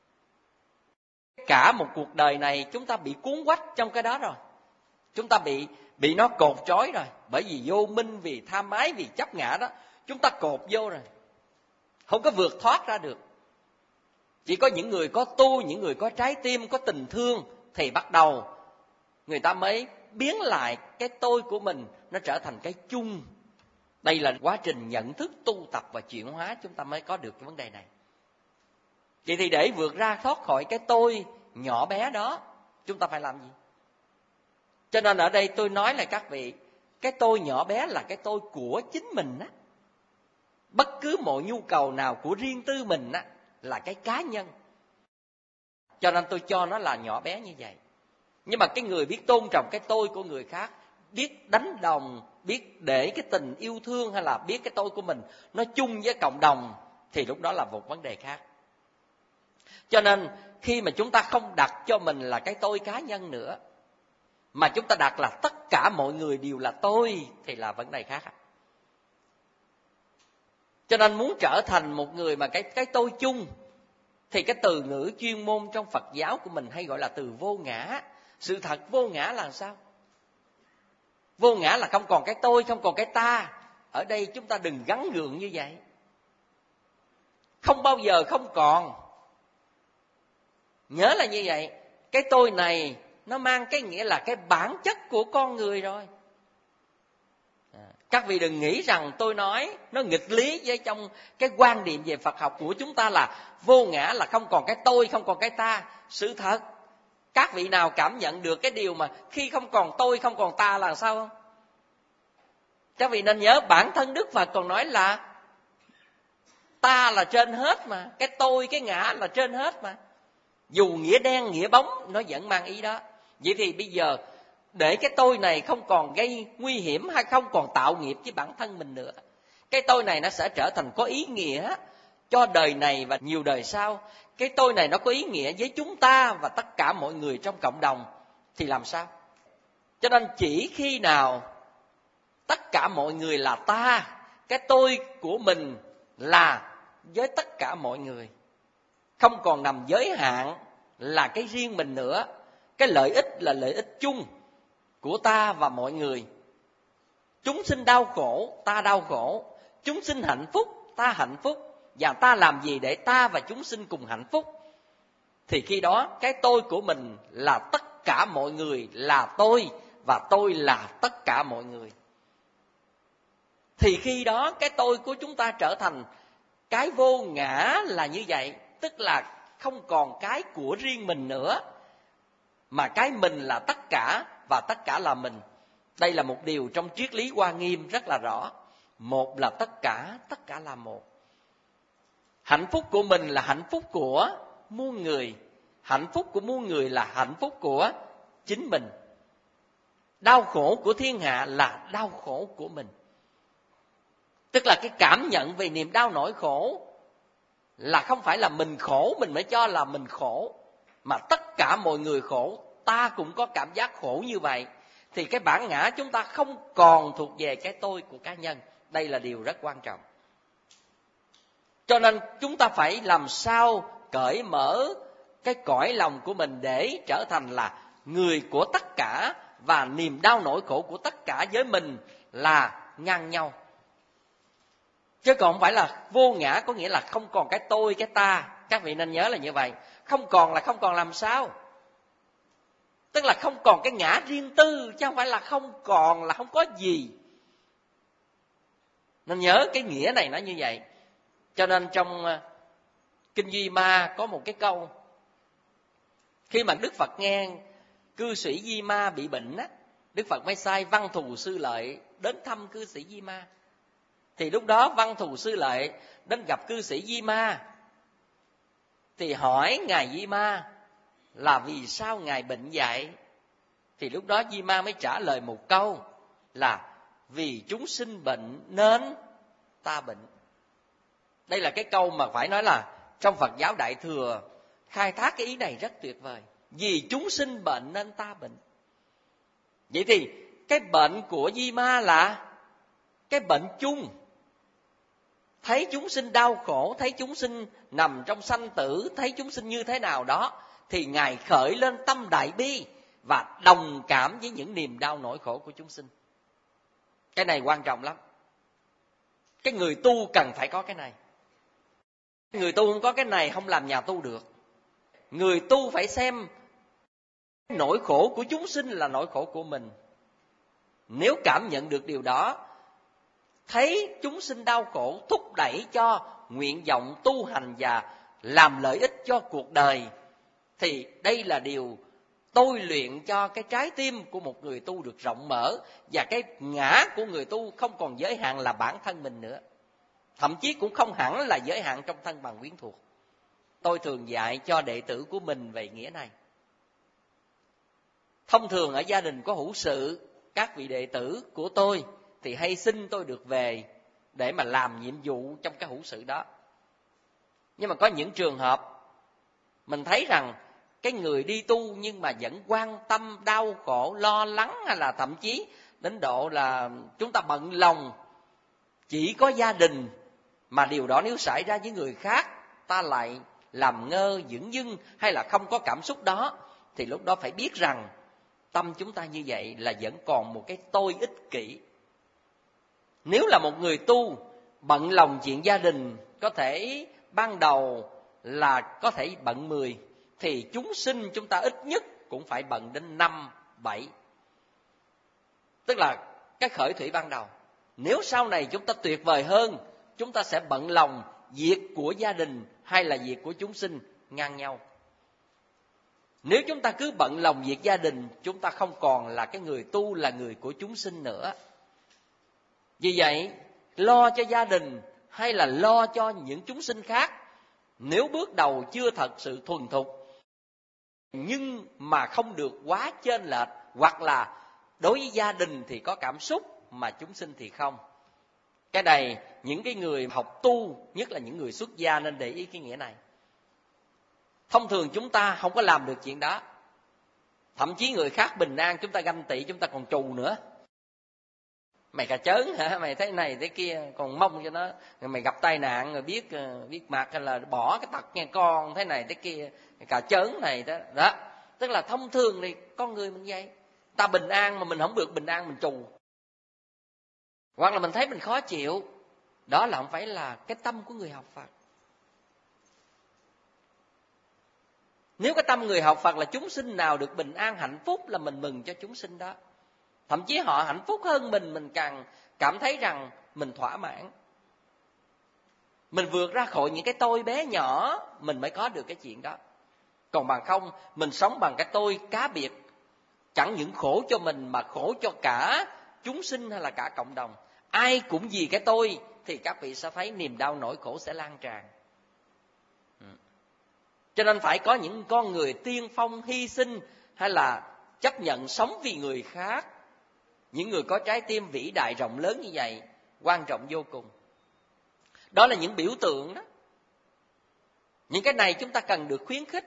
Cả một cuộc đời này chúng ta bị cuốn quách trong cái đó rồi. Chúng ta bị nó cột trói rồi. Bởi vì vô minh, vì tham ái, vì chấp ngã đó, chúng ta cột vô rồi, không có vượt thoát ra được. Chỉ có những người có tu, những người có trái tim, có tình thương thì bắt đầu người ta mới biến lại cái tôi của mình nó trở thành cái chung. Đây là quá trình nhận thức tu tập và chuyển hóa, chúng ta mới có được cái vấn đề này. Vậy thì để vượt ra thoát khỏi cái tôi nhỏ bé đó, chúng ta phải làm gì? Cho nên ở đây tôi nói là các vị, cái tôi nhỏ bé là cái tôi của chính mình á. Bất cứ mọi nhu cầu nào của riêng tư mình á là cái cá nhân. Cho nên tôi cho nó là nhỏ bé như vậy. Nhưng mà cái người biết tôn trọng cái tôi của người khác, biết đánh đồng, biết để cái tình yêu thương hay là biết cái tôi của mình nó chung với cộng đồng, thì lúc đó là một vấn đề khác. Cho nên khi mà chúng ta không đặt cho mình là cái tôi cá nhân nữa, mà chúng ta đặt là tất cả mọi người đều là tôi, thì là vấn đề khác. Cho nên muốn trở thành một người mà cái tôi chung, thì cái từ ngữ chuyên môn trong Phật giáo của mình hay gọi là từ vô ngã. Sự thật vô ngã là sao? Vô ngã là không còn cái tôi, không còn cái ta. Ở đây chúng ta đừng gắn gượng như vậy. Không bao giờ không còn. Nhớ là như vậy. Cái tôi này nó mang cái nghĩa là cái bản chất của con người rồi. Các vị đừng nghĩ rằng tôi nói nó nghịch lý với trong cái quan niệm về Phật học của chúng ta là vô ngã là không còn cái tôi, không còn cái ta. Sự thật, các vị nào cảm nhận được cái điều mà khi không còn tôi, không còn ta là sao không? Các vị nên nhớ bản thân Đức Phật còn nói là ta là trên hết mà, cái tôi, cái ngã là trên hết mà. Dù nghĩa đen, nghĩa bóng nó vẫn mang ý đó. Vậy thì bây giờ để cái tôi này không còn gây nguy hiểm hay không còn tạo nghiệp với bản thân mình nữa, cái tôi này nó sẽ trở thành có ý nghĩa cho đời này và nhiều đời sau. Cái tôi này nó có ý nghĩa với chúng ta và tất cả mọi người trong cộng đồng thì làm sao? Cho nên chỉ khi nào tất cả mọi người là ta, cái tôi của mình là với tất cả mọi người, không còn nằm giới hạn là cái riêng mình nữa, cái lợi ích là lợi ích chung của ta và mọi người. Chúng sinh đau khổ, ta đau khổ. Chúng sinh hạnh phúc, ta hạnh phúc. Và ta làm gì để ta và chúng sinh cùng hạnh phúc? Thì khi đó cái tôi của mình là tất cả mọi người là tôi, và tôi là tất cả mọi người. Thì khi đó cái tôi của chúng ta trở thành cái vô ngã là như vậy. Tức là không còn cái của riêng mình nữa, mà cái mình là tất cả và tất cả là mình. Đây là một điều trong triết lý Hoa Nghiêm rất là rõ. Một là tất cả là một. Hạnh phúc của mình là hạnh phúc của muôn người. Hạnh phúc của muôn người là hạnh phúc của chính mình. đau khổ của thiên hạ là đau khổ của mình. Tức là cái cảm nhận về niềm đau nỗi khổ là không phải là mình khổ mình mới cho là mình khổ, mà tất cả mọi người khổ, ta cũng có cảm giác khổ như vậy. Thì cái bản ngã chúng ta không còn thuộc về cái tôi của cá nhân. Đây là điều rất quan trọng. Cho nên chúng ta phải làm sao cởi mở cái cõi lòng của mình để trở thành là người của tất cả, và niềm đau nỗi khổ của tất cả với mình là ngang nhau. Chứ còn không phải là vô ngã, có nghĩa là không còn cái tôi, cái ta. Các vị nên nhớ là như vậy. Không còn là không còn làm sao? Tức là không còn cái ngã riêng tư, chứ không phải là không còn là không có gì. Nên nhớ cái nghĩa này nó như vậy. Cho nên trong Kinh Duy Ma có một cái câu, khi mà Đức Phật nghe cư sĩ Di Ma bị bệnh á, Đức Phật mới sai Văn Thù Sư Lợi đến thăm cư sĩ Di Ma. Thì lúc đó Văn Thù Sư Lợi đến gặp cư sĩ Di Ma, thì hỏi ngài Di Ma là vì sao ngài bệnh vậy? Thì lúc đó Di Ma mới trả lời một câu là vì chúng sinh bệnh nên ta bệnh. Đây là cái câu mà phải nói là trong Phật giáo Đại Thừa khai thác cái ý này rất tuyệt vời. Vì chúng sinh bệnh nên ta bệnh. Vậy thì cái bệnh của Di Ma là cái bệnh chung. Thấy chúng sinh đau khổ, thấy chúng sinh nằm trong sanh tử, thấy chúng sinh như thế nào đó, thì Ngài khởi lên tâm đại bi và đồng cảm với những niềm đau nỗi khổ của chúng sinh. Cái này quan trọng lắm. Cái người tu cần phải có cái này. Người tu không có cái này không làm nhà tu được. Người tu phải xem nỗi khổ của chúng sinh là nỗi khổ của mình. Nếu cảm nhận được điều đó, thấy chúng sinh đau khổ, thúc đẩy cho nguyện vọng tu hành và làm lợi ích cho cuộc đời, thì đây là điều tôi luyện cho cái trái tim của một người tu được rộng mở, và cái ngã của người tu không còn giới hạn là bản thân mình nữa, thậm chí cũng không hẳn là giới hạn trong thân bằng quyến thuộc. Tôi thường dạy cho đệ tử của mình về nghĩa này. Thông thường ở gia đình có hữu sự, các vị đệ tử của tôi thì hay xin tôi được về để mà làm nhiệm vụ trong cái hữu sự đó. Nhưng mà có những trường hợp mình thấy rằng cái người đi tu nhưng mà vẫn quan tâm, đau khổ, lo lắng, hay là thậm chí đến độ là chúng ta bận lòng chỉ có gia đình, mà điều đó nếu xảy ra với người khác ta lại làm ngơ dửng dưng hay là không có cảm xúc đó, thì lúc đó phải biết rằng tâm chúng ta như vậy là vẫn còn một cái tôi ích kỷ. Nếu là một người tu bận lòng chuyện gia đình, có thể ban đầu là có thể bận 10, thì chúng sinh chúng ta ít nhất cũng phải bận đến 5, 7. Tức là cái khởi thủy ban đầu. Nếu sau này chúng ta tuyệt vời hơn, chúng ta sẽ bận lòng việc của gia đình hay là việc của chúng sinh ngang nhau. Nếu chúng ta cứ bận lòng việc gia đình, chúng ta không còn là cái người tu, là người của chúng sinh nữa. Vì vậy, lo cho gia đình hay là lo cho những chúng sinh khác, nếu bước đầu chưa thật sự thuần thục, nhưng mà không được quá chênh lệch, hoặc là đối với gia đình thì có cảm xúc mà chúng sinh thì không. Cái này những cái người học tu, nhất là những người xuất gia nên để ý cái nghĩa này. Thông thường chúng ta không có làm được chuyện đó. Thậm chí người khác bình an chúng ta ganh tị, chúng ta còn trù nữa. Mày cà chớn hả? Mày thế này thế kia, còn mong cho nó. Mày gặp tai nạn rồi biết mặt hay là bỏ cái tật nghe con, thế này thế kia, cà chớn này đó. Đó. Tức là thông thường thì con người mình vậy. Ta bình an mà mình không được bình an, mình trù. Hoặc là mình thấy mình khó chịu. Đó là không phải là cái tâm của người học Phật. Nếu cái tâm người học Phật là chúng sinh nào được bình an hạnh phúc là mình mừng cho chúng sinh đó. Thậm chí họ hạnh phúc hơn mình càng cảm thấy rằng mình thỏa mãn. Mình vượt ra khỏi những cái tôi bé nhỏ, mình mới có được cái chuyện đó. Còn bằng không, mình sống bằng cái tôi cá biệt, chẳng những khổ cho mình mà khổ cho cả chúng sinh hay là cả cộng đồng. Ai cũng vì cái tôi thì các vị sẽ thấy niềm đau nỗi khổ sẽ lan tràn. Cho nên phải có những con người tiên phong hy sinh hay là chấp nhận sống vì người khác những người có trái tim vĩ đại rộng lớn như vậy quan trọng vô cùng. Đó là những biểu tượng đó. Những cái này chúng ta cần được khuyến khích.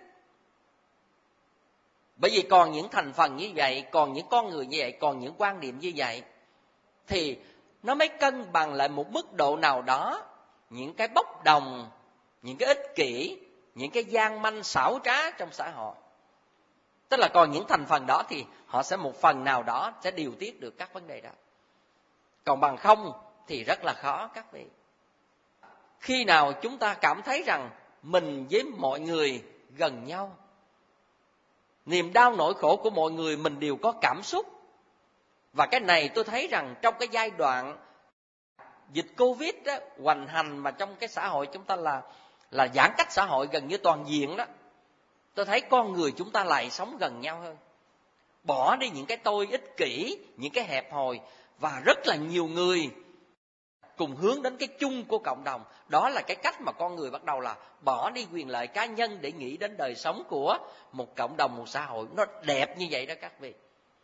Bởi vì còn những thành phần như vậy, còn những con người như vậy, còn những quan điểm như vậy, thì nó mới cân bằng lại một mức độ nào đó những cái bốc đồng, những cái ích kỷ, những cái gian manh xảo trá trong xã hội. Tức là còn những thành phần đó thì họ sẽ một phần nào đó sẽ điều tiết được các vấn đề đó. Còn bằng không thì rất là khó các vị. Khi nào chúng ta cảm thấy rằng mình với mọi người gần nhau, niềm đau nỗi khổ của mọi người mình đều có cảm xúc. Và cái này tôi thấy rằng trong cái giai đoạn dịch Covid đó, hoành hành mà trong cái xã hội chúng ta là giãn cách xã hội gần như toàn diện đó, tôi thấy con người chúng ta lại sống gần nhau hơn. Bỏ đi những cái tôi ích kỷ, những cái hẹp hòi, và rất là nhiều người cùng hướng đến cái chung của cộng đồng. Đó là cái cách mà con người bắt đầu là bỏ đi quyền lợi cá nhân để nghĩ đến đời sống của một cộng đồng, một xã hội. Nó đẹp như vậy đó các vị.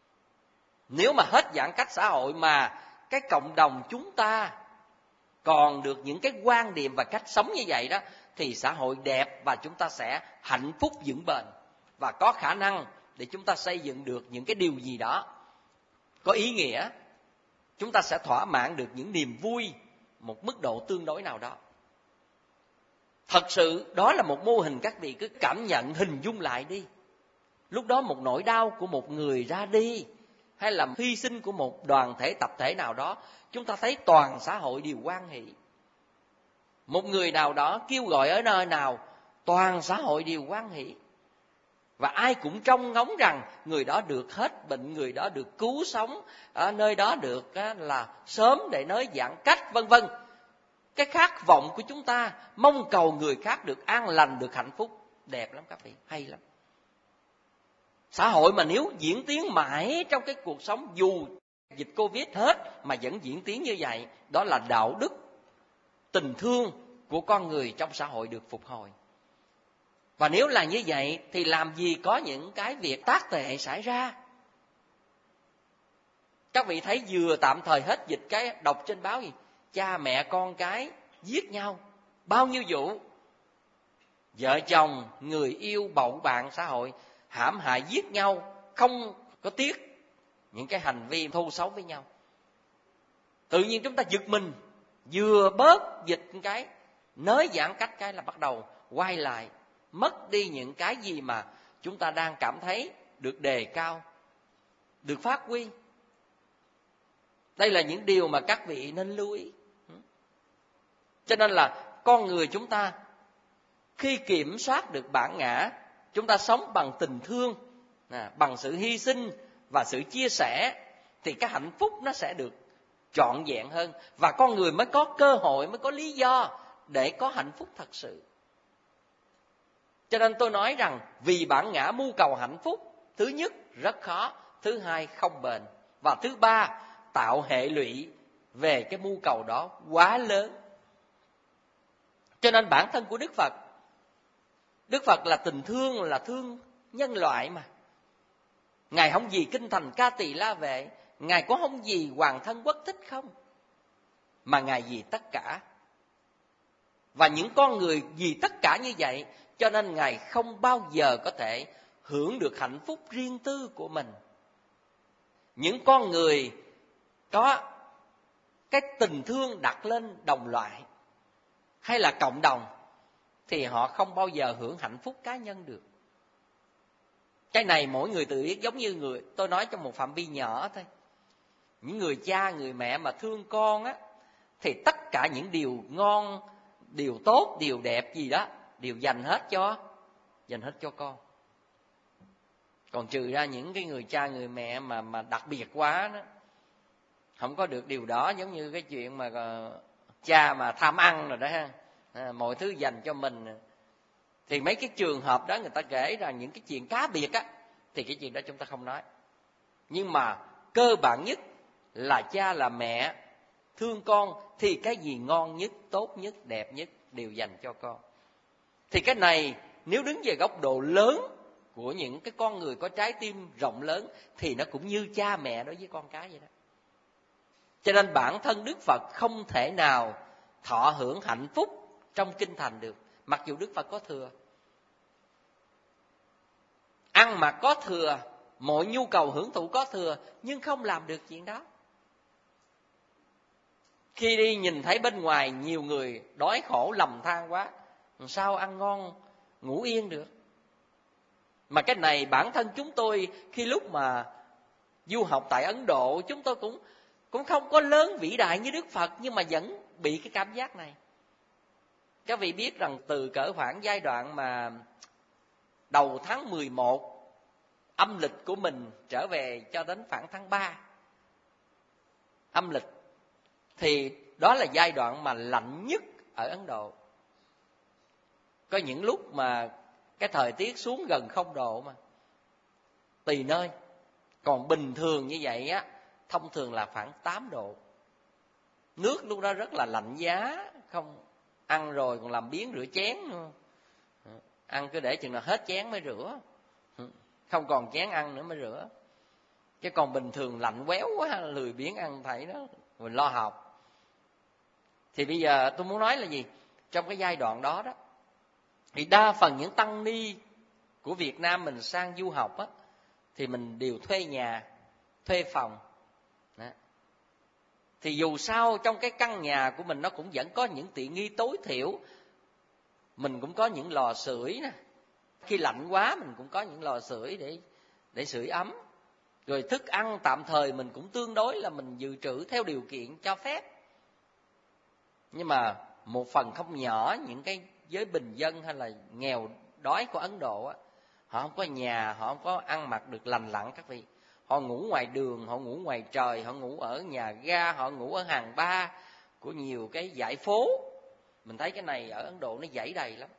Nếu mà hết giãn cách xã hội mà cái cộng đồng chúng ta còn được những cái quan điểm và cách sống như vậy đó, thì xã hội đẹp và chúng ta sẽ hạnh phúc vững bền, và có khả năng để chúng ta xây dựng được những cái điều gì đó có ý nghĩa. Chúng ta sẽ thỏa mãn được những niềm vui một mức độ tương đối nào đó. Thật sự đó là một mô hình, các vị cứ cảm nhận, hình dung lại đi. Lúc đó một nỗi đau của một người ra đi, hay là hy sinh của một đoàn thể tập thể nào đó, chúng ta thấy toàn xã hội đều hoan hỷ. Một người nào đó kêu gọi ở nơi nào, toàn xã hội đều hoan hỷ. Và ai cũng trông ngóng rằng người đó được hết bệnh, người đó được cứu sống, ở nơi đó được là sớm để nới giãn cách, vân vân. Cái khát vọng của chúng ta mong cầu người khác được an lành, được hạnh phúc, đẹp lắm các vị, hay lắm. Xã hội mà nếu diễn tiến mãi trong cái cuộc sống dù dịch Covid hết mà vẫn diễn tiến như vậy, đó là đạo đức, tình thương của con người trong xã hội được phục hồi. Và nếu là như vậy thì làm gì có những cái việc tác tệ xảy ra. Các vị thấy vừa tạm thời hết dịch, cái đọc trên báo gì cha mẹ con cái giết nhau, bao nhiêu vụ. Vợ chồng, người yêu, bầu bạn, xã hội hãm hại giết nhau, không có tiếc những cái hành vi thô xấu với nhau. Tự nhiên chúng ta giật mình, vừa bớt dịch cái, nới giãn cách cái là bắt đầu quay lại, mất đi những cái gì mà chúng ta đang cảm thấy được đề cao, được phát huy. Đây là những điều mà các vị nên lưu ý. Cho nên là con người chúng ta khi kiểm soát được bản ngã, chúng ta sống bằng tình thương, bằng sự hy sinh và sự chia sẻ, thì cái hạnh phúc nó sẽ được trọn vẹn hơn, và con người mới có cơ hội, mới có lý do để có hạnh phúc thật sự. Cho nên tôi nói rằng vì bản ngã mưu cầu hạnh phúc, thứ nhất rất khó, thứ hai không bền, và thứ ba tạo hệ lụy về cái mưu cầu đó quá lớn. Cho nên bản thân của Đức Phật là tình thương, là thương nhân loại mà. Ngài không gì kinh thành ca tỳ la vệ, Ngài có không gì hoàng thân quốc thích không, mà Ngài vì tất cả. Và những con người vì tất cả như vậy, cho nên Ngài không bao giờ có thể hưởng được hạnh phúc riêng tư của mình. Những con người có cái tình thương đặt lên đồng loại hay là cộng đồng thì họ không bao giờ hưởng hạnh phúc cá nhân được. Cái này mỗi người tự biết, giống như người, tôi nói trong một phạm vi nhỏ thôi. Những người cha, người mẹ mà thương con á, thì tất cả những điều ngon, điều tốt, điều đẹp gì đó đều dành hết cho con. Còn trừ ra những cái người cha, người mẹ mà đặc biệt quá đó, không có được điều đó, giống như cái chuyện mà cha mà tham ăn rồi đó ha, mọi thứ dành cho mình. Thì mấy cái trường hợp đó người ta kể ra những cái chuyện cá biệt á, thì cái chuyện đó chúng ta không nói. Nhưng mà cơ bản nhất là cha là mẹ thương con, thì cái gì ngon nhất, tốt nhất, đẹp nhất đều dành cho con. Thì cái này nếu đứng về góc độ lớn của những cái con người có trái tim rộng lớn, thì nó cũng như cha mẹ đối với con cái vậy đó. Cho nên bản thân Đức Phật không thể nào thọ hưởng hạnh phúc trong kinh thành được, mặc dù Đức Phật có thừa. Ăn mặc có thừa, mọi nhu cầu hưởng thụ có thừa, nhưng không làm được chuyện đó. Khi đi nhìn thấy bên ngoài nhiều người đói khổ lầm than quá, sao ăn ngon ngủ yên được. Mà cái này bản thân chúng tôi khi lúc mà du học tại Ấn Độ, chúng tôi cũng không có lớn vĩ đại như Đức Phật, nhưng mà vẫn bị cái cảm giác này. Các vị biết rằng từ cỡ khoảng giai đoạn mà đầu tháng 11 âm lịch của mình trở về cho đến khoảng tháng 3 âm lịch, thì đó là giai đoạn mà lạnh nhất ở Ấn Độ. Có những lúc mà cái thời tiết xuống gần 0 độ mà, tùy nơi. Còn bình thường như vậy á, thông thường là khoảng 8 độ. Nước lúc đó rất là lạnh giá, không ăn rồi còn làm biếng rửa chén nữa. Ăn cứ để chừng nào hết chén mới rửa, không còn chén ăn nữa mới rửa. Chứ còn bình thường lạnh quéo quá, lười biếng ăn thảy đó, mình lo học. Thì bây giờ tôi muốn nói là gì? Trong cái giai đoạn đó đó, thì đa phần những tăng ni của Việt Nam mình sang du học á, thì mình đều thuê nhà, thuê phòng. Đó. Thì dù sao trong cái căn nhà của mình nó cũng vẫn có những tiện nghi tối thiểu. Mình cũng có những lò sưởi nè, khi lạnh quá mình cũng có những lò sưởi để sưởi ấm. Rồi thức ăn tạm thời mình cũng tương đối là mình dự trữ theo điều kiện cho phép. Nhưng mà một phần không nhỏ những cái giới bình dân hay là nghèo đói của Ấn Độ á, họ không có nhà, họ không có ăn mặc được lành lặn các vị. Họ ngủ ngoài đường, họ ngủ ngoài trời, họ ngủ ở nhà ga, họ ngủ ở hàng ba của nhiều cái dãy phố. Mình thấy cái này ở Ấn Độ nó dãy đầy lắm.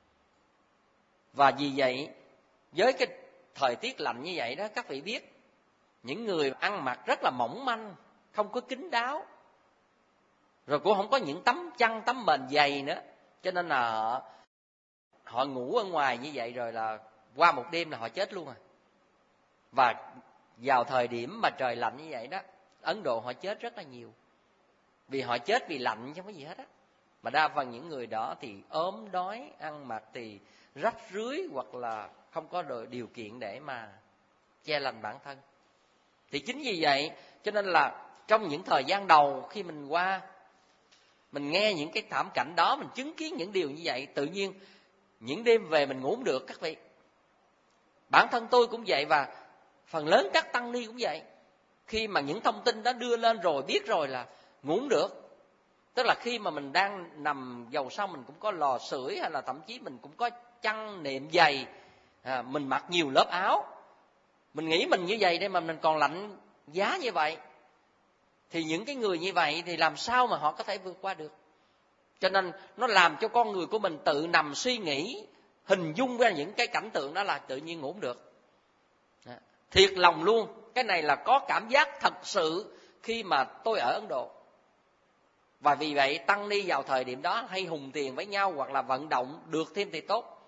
Và vì vậy, với cái thời tiết lạnh như vậy đó, các vị biết, những người ăn mặc rất là mỏng manh, không có kín đáo, rồi cũng không có những tấm chăn, tấm mền dày nữa. Cho nên là họ ngủ ở ngoài như vậy rồi là qua một đêm là họ chết luôn à. Và vào thời điểm mà trời lạnh như vậy đó, Ấn Độ họ chết rất là nhiều. Vì họ chết vì lạnh chứ không có gì hết á. Mà đa phần những người đó thì ốm đói, ăn mặc thì rách rưới, hoặc là không có điều kiện để mà che lành bản thân. Thì chính vì vậy cho nên là trong những thời gian đầu khi mình qua, mình nghe những cái thảm cảnh đó, mình chứng kiến những điều như vậy, tự nhiên những đêm về mình ngủ không được các vị. Bản thân tôi cũng vậy, và phần lớn các tăng ni cũng vậy. Khi mà những thông tin đó đưa lên rồi, biết rồi là ngủ không được. Tức là khi mà mình đang nằm dầu xong mình cũng có lò sưởi, hay là thậm chí mình cũng có chăn nệm dày, mình mặc nhiều lớp áo. Mình nghĩ mình như vậy để mà mình còn lạnh giá như vậy. Thì những cái người như vậy thì làm sao mà họ có thể vượt qua được. Cho nên nó làm cho con người của mình tự nằm suy nghĩ, hình dung ra những cái cảnh tượng đó là tự nhiên ngủ không được. Thiệt lòng luôn, cái này là có cảm giác thật sự khi mà tôi ở Ấn Độ. Và vì vậy tăng ni vào thời điểm đó hay hùng tiền với nhau, hoặc là vận động được thêm thì tốt.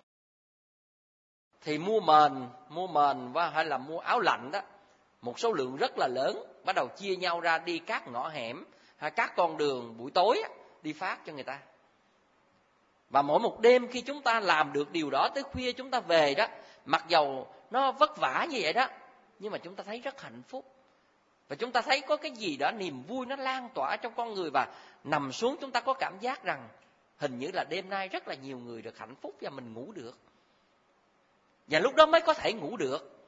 Thì mua mền hay là mua áo lạnh đó, một số lượng rất là lớn, bắt đầu chia nhau ra đi các ngõ hẻm hay các con đường buổi tối đi phát cho người ta. Và mỗi một đêm khi chúng ta làm được điều đó tới khuya chúng ta về đó, mặc dầu nó vất vả như vậy đó, nhưng mà chúng ta thấy rất hạnh phúc. Và chúng ta thấy có cái gì đó niềm vui nó lan tỏa trong con người, và nằm xuống chúng ta có cảm giác rằng hình như là đêm nay rất là nhiều người được hạnh phúc và mình ngủ được. Và lúc đó mới có thể ngủ được.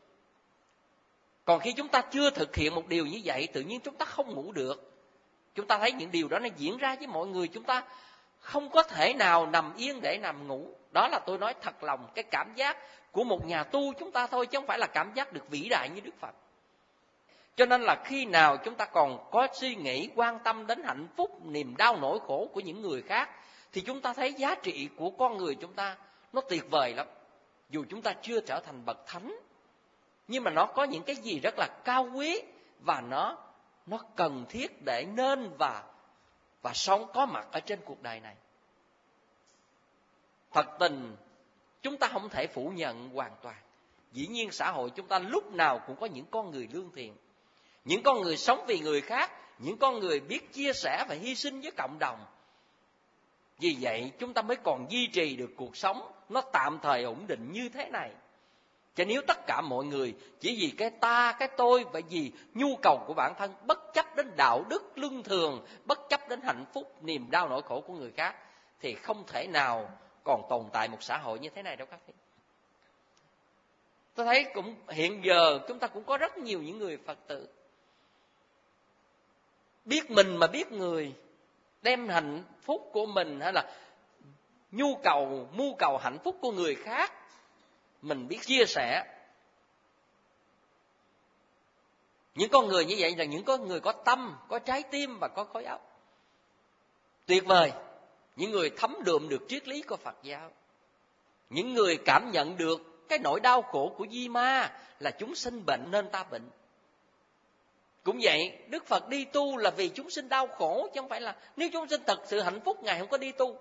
Còn khi chúng ta chưa thực hiện một điều như vậy, tự nhiên chúng ta không ngủ được. Chúng ta thấy những điều đó nó diễn ra với mọi người, chúng ta không có thể nào nằm yên để nằm ngủ. Đó là tôi nói thật lòng, cái cảm giác của một nhà tu chúng ta thôi, chứ không phải là cảm giác được vĩ đại như Đức Phật. Cho nên là khi nào chúng ta còn có suy nghĩ quan tâm đến hạnh phúc, niềm đau nỗi khổ của những người khác, thì chúng ta thấy giá trị của con người chúng ta nó tuyệt vời lắm. Dù chúng ta chưa trở thành bậc thánh, nhưng mà nó có những cái gì rất là cao quý, và nó cần thiết để nên và sống có mặt ở trên cuộc đời này. Thật tình chúng ta không thể phủ nhận hoàn toàn. Dĩ nhiên xã hội chúng ta lúc nào cũng có những con người lương thiện, những con người sống vì người khác, những con người biết chia sẻ và hy sinh với cộng đồng. Vì vậy chúng ta mới còn duy trì được cuộc sống nó tạm thời ổn định như thế này. Chứ nếu tất cả mọi người chỉ vì cái ta, cái tôi và vì nhu cầu của bản thân, bất chấp đến đạo đức, luân thường, bất chấp đến hạnh phúc, niềm đau nỗi khổ của người khác, thì không thể nào còn tồn tại một xã hội như thế này đâu các vị. Tôi thấy cũng hiện giờ chúng ta cũng có rất nhiều những người Phật tử biết mình mà biết người, đem hạnh phúc của mình hay là mưu cầu hạnh phúc của người khác mình biết chia sẻ. Những con người như vậy là những con người có tâm, có trái tim và có khối óc. Tuyệt vời. Những người thấm đượm được triết lý của Phật giáo. Những người cảm nhận được cái nỗi đau khổ của di ma là chúng sinh bệnh nên ta bệnh. Cũng vậy, Đức Phật đi tu là vì chúng sinh đau khổ, chứ không phải là nếu chúng sinh thật sự hạnh phúc, Ngài không có đi tu.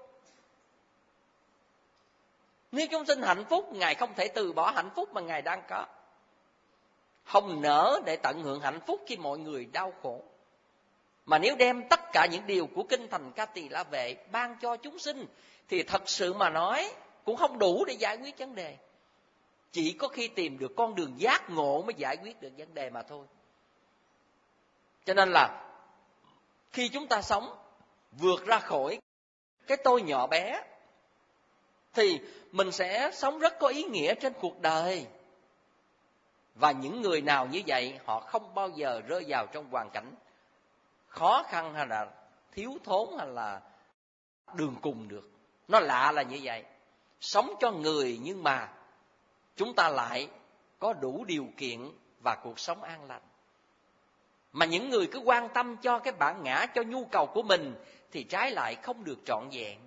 Nếu chúng sinh hạnh phúc, Ngài không thể từ bỏ hạnh phúc mà Ngài đang có. Không nỡ để tận hưởng hạnh phúc khi mọi người đau khổ. Mà nếu đem tất cả những điều của Kinh Thành Ca Tỳ La Vệ ban cho chúng sinh, thì thật sự mà nói cũng không đủ để giải quyết vấn đề. Chỉ có khi tìm được con đường giác ngộ mới giải quyết được vấn đề mà thôi. Cho nên là khi chúng ta sống vượt ra khỏi cái tôi nhỏ bé, thì mình sẽ sống rất có ý nghĩa trên cuộc đời. Và những người nào như vậy, họ không bao giờ rơi vào trong hoàn cảnh khó khăn hay là thiếu thốn hay là đường cùng được. Nó lạ là như vậy. Sống cho người nhưng mà chúng ta lại có đủ điều kiện và cuộc sống an lành. Mà những người cứ quan tâm cho cái bản ngã, cho nhu cầu của mình, thì trái lại không được trọn vẹn.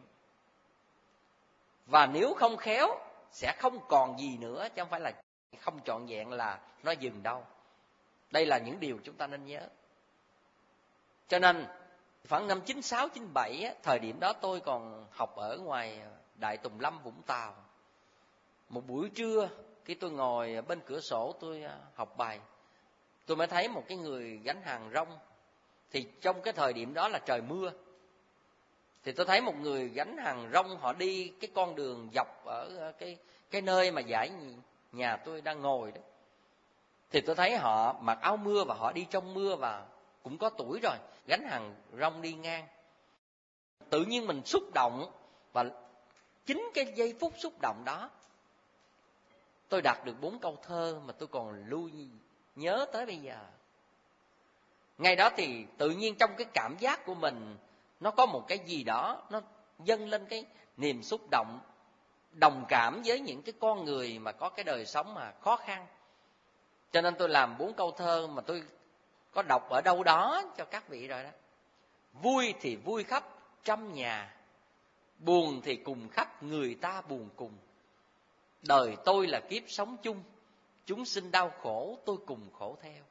Và nếu không khéo sẽ không còn gì nữa, chứ không phải là không trọn vẹn là nó dừng đâu. Đây là những điều chúng ta nên nhớ. Cho nên khoảng năm 96, 97, thời điểm đó tôi còn học ở ngoài Đại Tùng Lâm, Vũng Tàu. Một buổi trưa, khi tôi ngồi bên cửa sổ tôi học bài, tôi mới thấy một cái người gánh hàng rong. Thì trong cái thời điểm đó là trời mưa. Thì tôi thấy một người gánh hàng rong, họ đi cái con đường dọc ở cái nơi mà dãy nhà tôi đang ngồi đó. Thì tôi thấy họ mặc áo mưa và họ đi trong mưa và cũng có tuổi rồi, gánh hàng rong đi ngang. Tự nhiên mình xúc động, và chính cái giây phút xúc động đó, tôi đặt được 4 câu thơ mà tôi còn lưu nhớ tới bây giờ. Ngay đó thì tự nhiên trong cái cảm giác của mình, nó có một cái gì đó, nó dâng lên cái niềm xúc động, đồng cảm với những cái con người mà có cái đời sống mà khó khăn. Cho nên tôi làm 4 câu thơ mà tôi có đọc ở đâu đó cho các vị rồi đó. Vui thì vui khắp trăm nhà, buồn thì cùng khắp người ta buồn cùng. Đời tôi là kiếp sống chung, chúng sinh đau khổ tôi cùng khổ theo.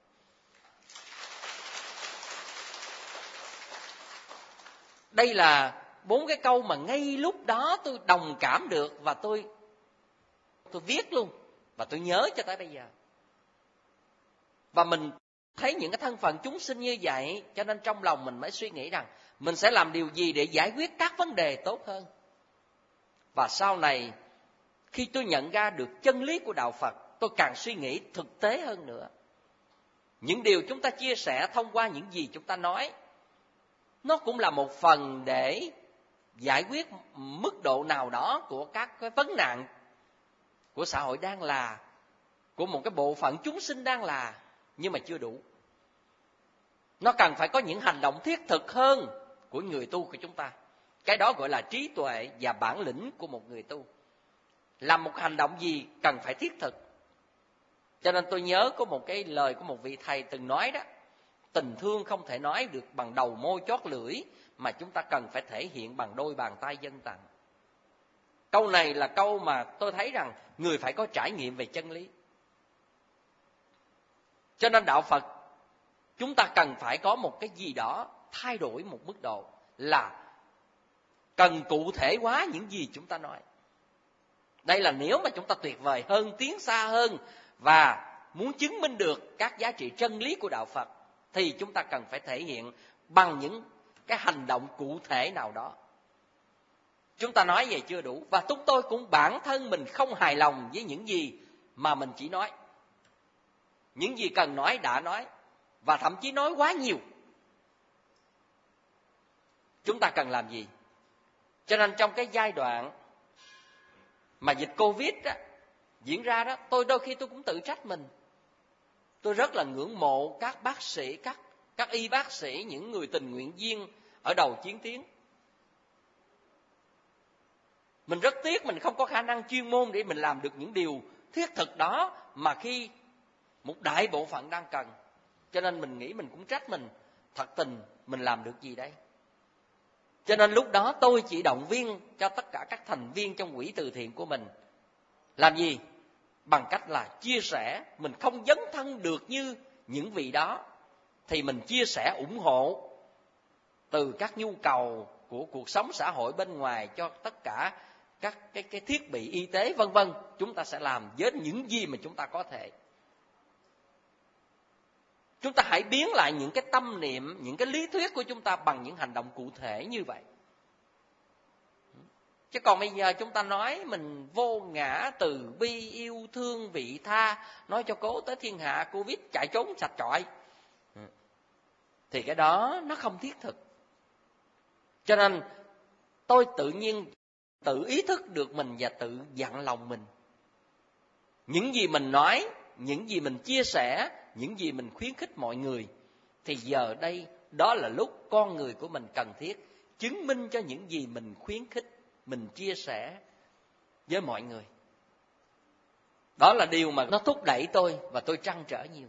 Đây là 4 cái câu mà ngay lúc đó tôi đồng cảm được, và tôi viết luôn, và tôi nhớ cho tới bây giờ. Và mình thấy những cái thân phận chúng sinh như vậy, cho nên trong lòng mình mới suy nghĩ rằng mình sẽ làm điều gì để giải quyết các vấn đề tốt hơn. Và sau này, khi tôi nhận ra được chân lý của Đạo Phật, tôi càng suy nghĩ thực tế hơn nữa. Những điều chúng ta chia sẻ thông qua những gì chúng ta nói, nó cũng là một phần để giải quyết mức độ nào đó của các cái vấn nạn của xã hội đang là, của một cái bộ phận chúng sinh đang là, nhưng mà chưa đủ. Nó cần phải có những hành động thiết thực hơn của người tu của chúng ta. Cái đó gọi là trí tuệ và bản lĩnh của một người tu. Làm một hành động gì cần phải thiết thực. Cho nên tôi nhớ có một cái lời của một vị thầy từng nói đó: tình thương không thể nói được bằng đầu môi chót lưỡi, mà chúng ta cần phải thể hiện bằng đôi bàn tay dâng tặng. Câu này là câu mà tôi thấy rằng người phải có trải nghiệm về chân lý. Cho nên Đạo Phật, chúng ta cần phải có một cái gì đó thay đổi một mức độ, là cần cụ thể hóa những gì chúng ta nói. Đây là nếu mà chúng ta tuyệt vời hơn, tiến xa hơn và muốn chứng minh được các giá trị chân lý của Đạo Phật, thì chúng ta cần phải thể hiện bằng những cái hành động cụ thể nào đó. Chúng ta nói vậy chưa đủ, và chúng tôi cũng bản thân mình không hài lòng với những gì mà mình chỉ nói. Những gì cần nói đã nói, và thậm chí nói quá nhiều. Chúng ta cần làm gì? Cho nên trong cái giai đoạn mà dịch Covid đó, diễn ra đó, đôi khi tôi cũng tự trách mình. Tôi rất là ngưỡng mộ các bác sĩ, các y bác sĩ, những người tình nguyện viên ở đầu chiến tuyến. Mình rất tiếc mình không có khả năng chuyên môn để mình làm được những điều thiết thực đó mà khi một đại bộ phận đang cần. Cho nên mình nghĩ mình cũng trách mình, thật tình mình làm được gì đây? Cho nên lúc đó tôi chỉ động viên cho tất cả các thành viên trong quỹ từ thiện của mình. Làm gì? Bằng cách là chia sẻ. Mình không dấn thân được như những vị đó, thì mình chia sẻ ủng hộ từ các nhu cầu của cuộc sống xã hội bên ngoài cho tất cả các cái thiết bị y tế vân vân. Chúng ta sẽ làm với những gì mà chúng ta có thể. Chúng ta hãy biến lại những cái tâm niệm, những cái lý thuyết của chúng ta bằng những hành động cụ thể như vậy. Chứ còn bây giờ chúng ta nói mình vô ngã, từ bi, yêu thương, vị tha, nói cho cố tới thiên hạ, Covid chạy trốn sạch trọi, thì cái đó nó không thiết thực. Cho nên tôi tự nhiên tự ý thức được mình và tự dặn lòng mình. Những gì mình nói, những gì mình chia sẻ, những gì mình khuyến khích mọi người, thì giờ đây đó là lúc con người của mình cần thiết chứng minh cho những gì mình khuyến khích, mình chia sẻ với mọi người. Đó là điều mà nó thúc đẩy tôi, và tôi trăn trở nhiều.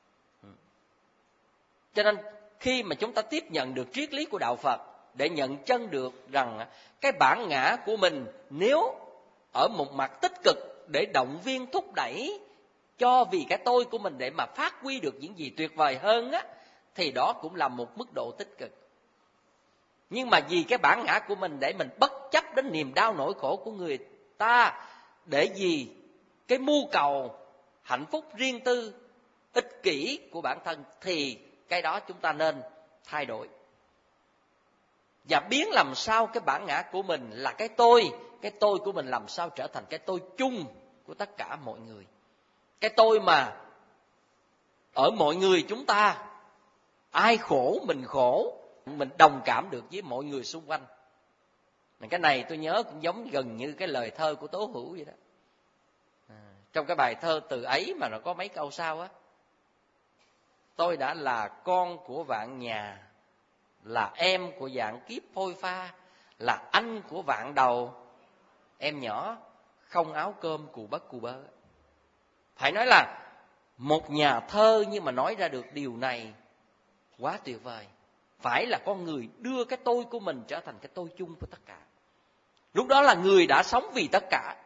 Cho nên khi mà chúng ta tiếp nhận được triết lý của đạo Phật, để nhận chân được rằng cái bản ngã của mình, nếu ở một mặt tích cực để động viên thúc đẩy cho vì cái tôi của mình để mà phát huy được những gì tuyệt vời hơn á, thì đó cũng là một mức độ tích cực. Nhưng mà vì cái bản ngã của mình để mình bất chấp đến niềm đau nỗi khổ của người ta, để vì cái mưu cầu hạnh phúc riêng tư, ích kỷ của bản thân, thì cái đó chúng ta nên thay đổi. Và biến làm sao cái bản ngã của mình là cái tôi của mình làm sao trở thành cái tôi chung của tất cả mọi người. Cái tôi mà ở mọi người chúng ta, ai khổ, mình đồng cảm được với mọi người xung quanh. Cái này tôi nhớ cũng giống gần như cái lời thơ của Tố Hữu vậy đó. Trong cái bài thơ Từ Ấy mà nó có mấy câu sau á: tôi đã là con của vạn nhà, là em của vạn kiếp phôi pha, là anh của vạn đầu, em nhỏ không áo cơm cù bất cù bơ. Phải nói là một nhà thơ nhưng mà nói ra được điều này quá tuyệt vời. Phải là con người đưa cái tôi của mình trở thành cái tôi chung của tất cả. Lúc đó là người đã sống vì tất cả.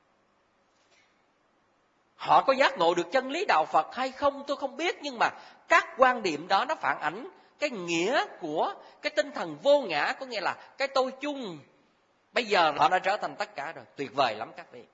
Họ có giác ngộ được chân lý đạo Phật hay không tôi không biết, nhưng mà các quan điểm đó nó phản ánh cái nghĩa của cái tinh thần vô ngã, có nghĩa là cái tôi chung. Bây giờ họ đã trở thành tất cả rồi, tuyệt vời lắm các vị.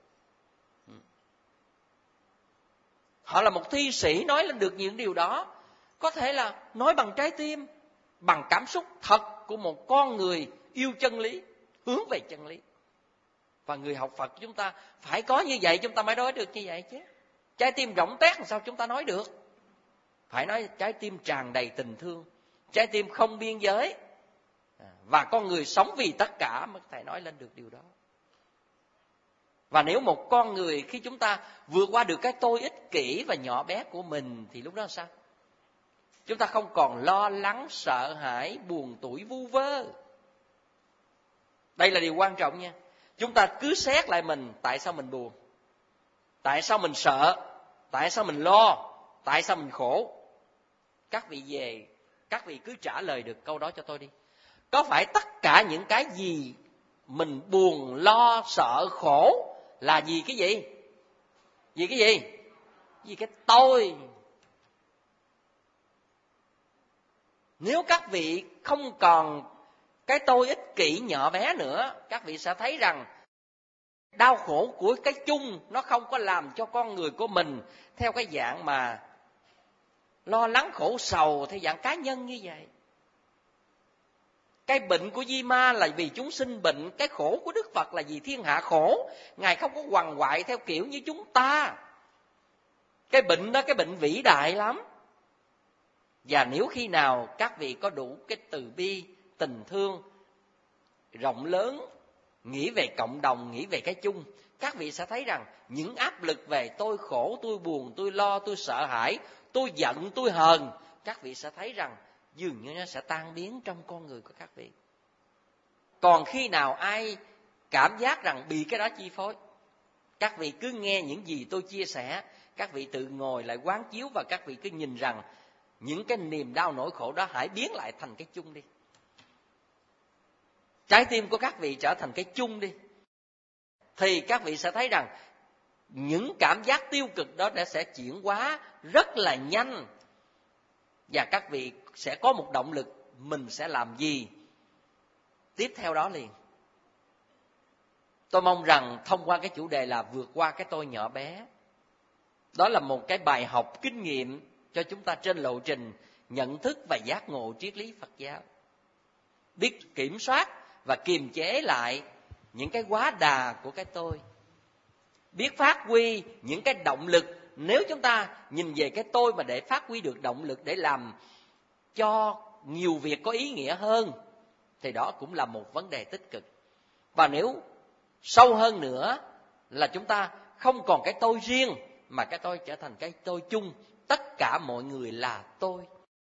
Họ là một thi sĩ nói lên được những điều đó, có thể là nói bằng trái tim, bằng cảm xúc thật của một con người yêu chân lý, hướng về chân lý. Và người học Phật chúng ta phải có như vậy chúng ta mới nói được như vậy chứ. Trái tim rỗng tét làm sao chúng ta nói được? Phải nói trái tim tràn đầy tình thương, trái tim không biên giới, và con người sống vì tất cả mới có thể nói lên được điều đó. Và nếu một con người khi chúng ta vượt qua được cái tôi ích kỷ và nhỏ bé của mình, thì lúc đó sao? Chúng ta không còn lo lắng, sợ hãi, buồn tủi vu vơ. Đây là điều quan trọng nha. Chúng ta cứ xét lại mình, tại sao mình buồn? Tại sao mình sợ? Tại sao mình lo? Tại sao mình khổ? Các vị về, các vị cứ trả lời được câu đó cho tôi đi. Có phải tất cả những cái gì mình buồn, lo, sợ, khổ là vì cái gì? Vì cái gì? Vì cái tôi. Nếu các vị không còn cái tôi ích kỷ nhỏ bé nữa, các vị sẽ thấy rằng đau khổ của cái chung nó không có làm cho con người của mình theo cái dạng mà lo lắng khổ sầu theo dạng cá nhân như vậy. Cái bệnh của Di Ma là vì chúng sinh bệnh, cái khổ của Đức Phật là vì thiên hạ khổ. Ngài không có quằn quại theo kiểu như chúng ta. Cái bệnh đó, cái bệnh vĩ đại lắm. Và nếu khi nào các vị có đủ cái từ bi, tình thương rộng lớn, nghĩ về cộng đồng, nghĩ về cái chung, các vị sẽ thấy rằng những áp lực về tôi khổ, tôi buồn, tôi lo, tôi sợ hãi, tôi giận, tôi hờn, các vị sẽ thấy rằng dường như nó sẽ tan biến trong con người của các vị. Còn khi nào ai cảm giác rằng bị cái đó chi phối, các vị cứ nghe những gì tôi chia sẻ, các vị tự ngồi lại quán chiếu và các vị cứ nhìn rằng những cái niềm đau nỗi khổ đó hãy biến lại thành cái chung đi. Trái tim của các vị trở thành cái chung đi. Thì các vị sẽ thấy rằng những cảm giác tiêu cực đó sẽ chuyển hóa rất là nhanh. Và các vị sẽ có một động lực mình sẽ làm gì tiếp theo đó liền. Tôi mong rằng thông qua cái chủ đề là vượt qua cái tôi nhỏ bé, đó là một cái bài học kinh nghiệm cho chúng ta trên lộ trình nhận thức và giác ngộ triết lý Phật giáo. Biết kiểm soát và kiềm chế lại những cái quá đà của cái tôi. Biết phát huy những cái động lực. Nếu chúng ta nhìn về cái tôi mà để phát huy được động lực để làm cho nhiều việc có ý nghĩa hơn, thì đó cũng là một vấn đề tích cực. Và nếu sâu hơn nữa là chúng ta không còn cái tôi riêng, mà cái tôi trở thành cái tôi chung. Tất cả mọi người là tôi.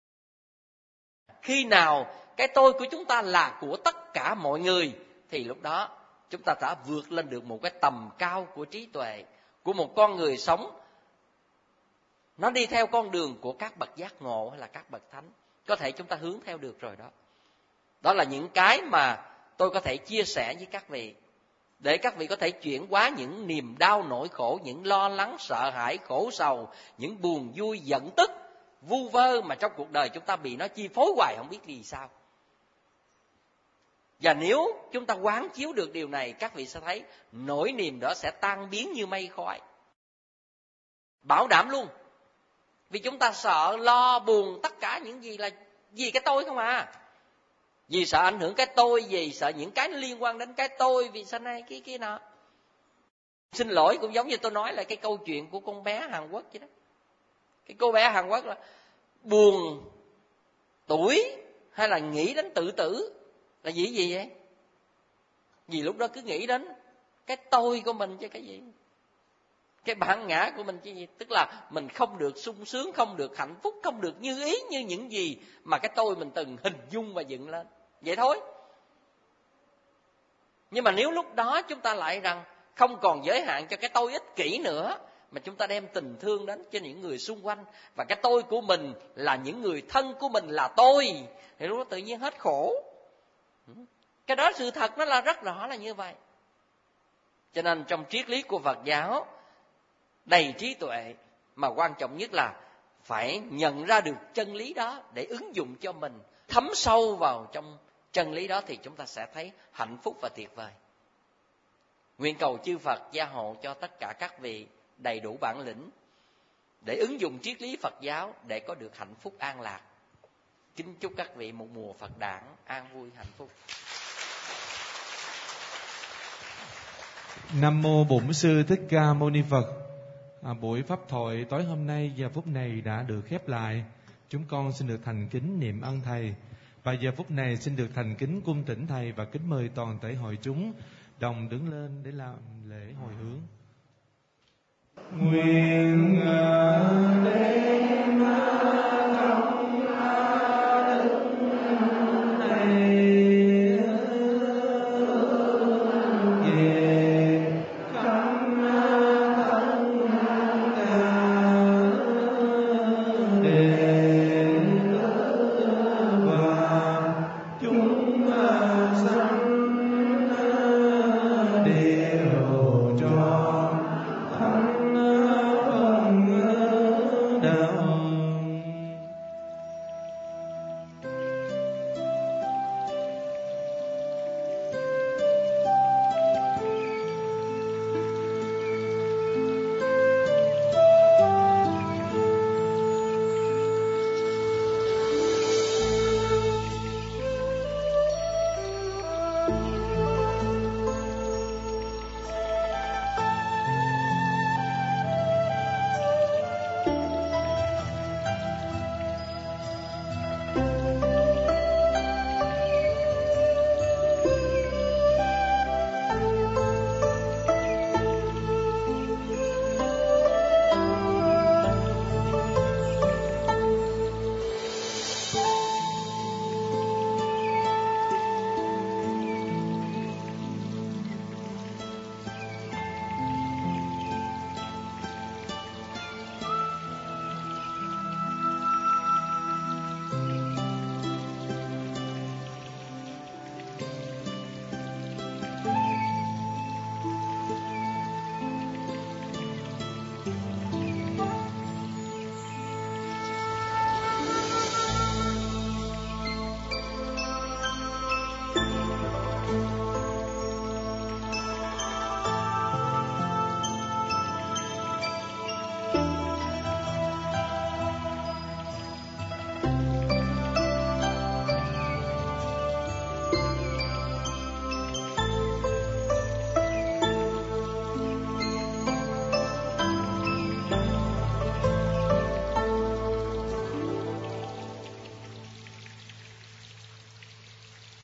Khi nào cái tôi của chúng ta là của tất cả mọi người, thì lúc đó chúng ta đã vượt lên được một cái tầm cao của trí tuệ, của một con người sống. Nó đi theo con đường của các bậc giác ngộ hay là các bậc thánh. Có thể chúng ta hướng theo được rồi đó. Đó là những cái mà tôi có thể chia sẻ với các vị, để các vị có thể chuyển hóa những niềm đau nỗi khổ, những lo lắng, sợ hãi, khổ sầu, những buồn vui, giận tức, vu vơ mà trong cuộc đời chúng ta bị nó chi phối hoài không biết vì sao. Và nếu chúng ta quán chiếu được điều này, các vị sẽ thấy nỗi niềm đó sẽ tan biến như mây khói. Bảo đảm luôn. Vì chúng ta sợ, lo, buồn, tất cả những gì là vì cái tôi không à. Vì sợ ảnh hưởng cái tôi, vì sợ những cái nó liên quan đến cái tôi, vì sao này cái kia nọ. Xin lỗi, cũng giống như tôi nói là cái câu chuyện của con bé Hàn Quốc vậy đó. Cái cô bé Hàn Quốc là buồn tuổi hay là nghĩ đến tự tử là gì vậy? Vì lúc đó cứ nghĩ đến cái tôi của mình chứ cái gì, cái bản ngã của mình chứ gì. Tức là mình không được sung sướng, không được hạnh phúc, không được như ý như những gì mà cái tôi mình từng hình dung và dựng lên. Vậy thôi. Nhưng mà nếu lúc đó chúng ta lại rằng không còn giới hạn cho cái tôi ích kỷ nữa, mà chúng ta đem tình thương đến cho những người xung quanh, và cái tôi của mình là những người thân của mình là tôi, thì lúc đó tự nhiên hết khổ. Cái đó sự thật nó là rất rõ là như vậy. Cho nên trong triết lý của Phật giáo đầy trí tuệ, mà quan trọng nhất là phải nhận ra được chân lý đó để ứng dụng cho mình, thấm sâu vào trong chân lý đó thì chúng ta sẽ thấy hạnh phúc và tuyệt vời. Nguyện cầu chư Phật gia hộ cho tất cả các vị đầy đủ bản lĩnh để ứng dụng triết lý Phật giáo để có được hạnh phúc an lạc. Kính chúc các vị một mùa Phật đản an vui hạnh phúc. Nam mô Bổn Sư Thích Ca Mâu Ni Phật. Buổi pháp thoại tối hôm nay giờ phút này đã được khép lại. Chúng con xin được thành kính niệm ân Thầy, và giờ phút này xin được thành kính cung thỉnh Thầy và kính mời toàn thể hội chúng đồng đứng lên để làm lễ hồi hướng. Nguyện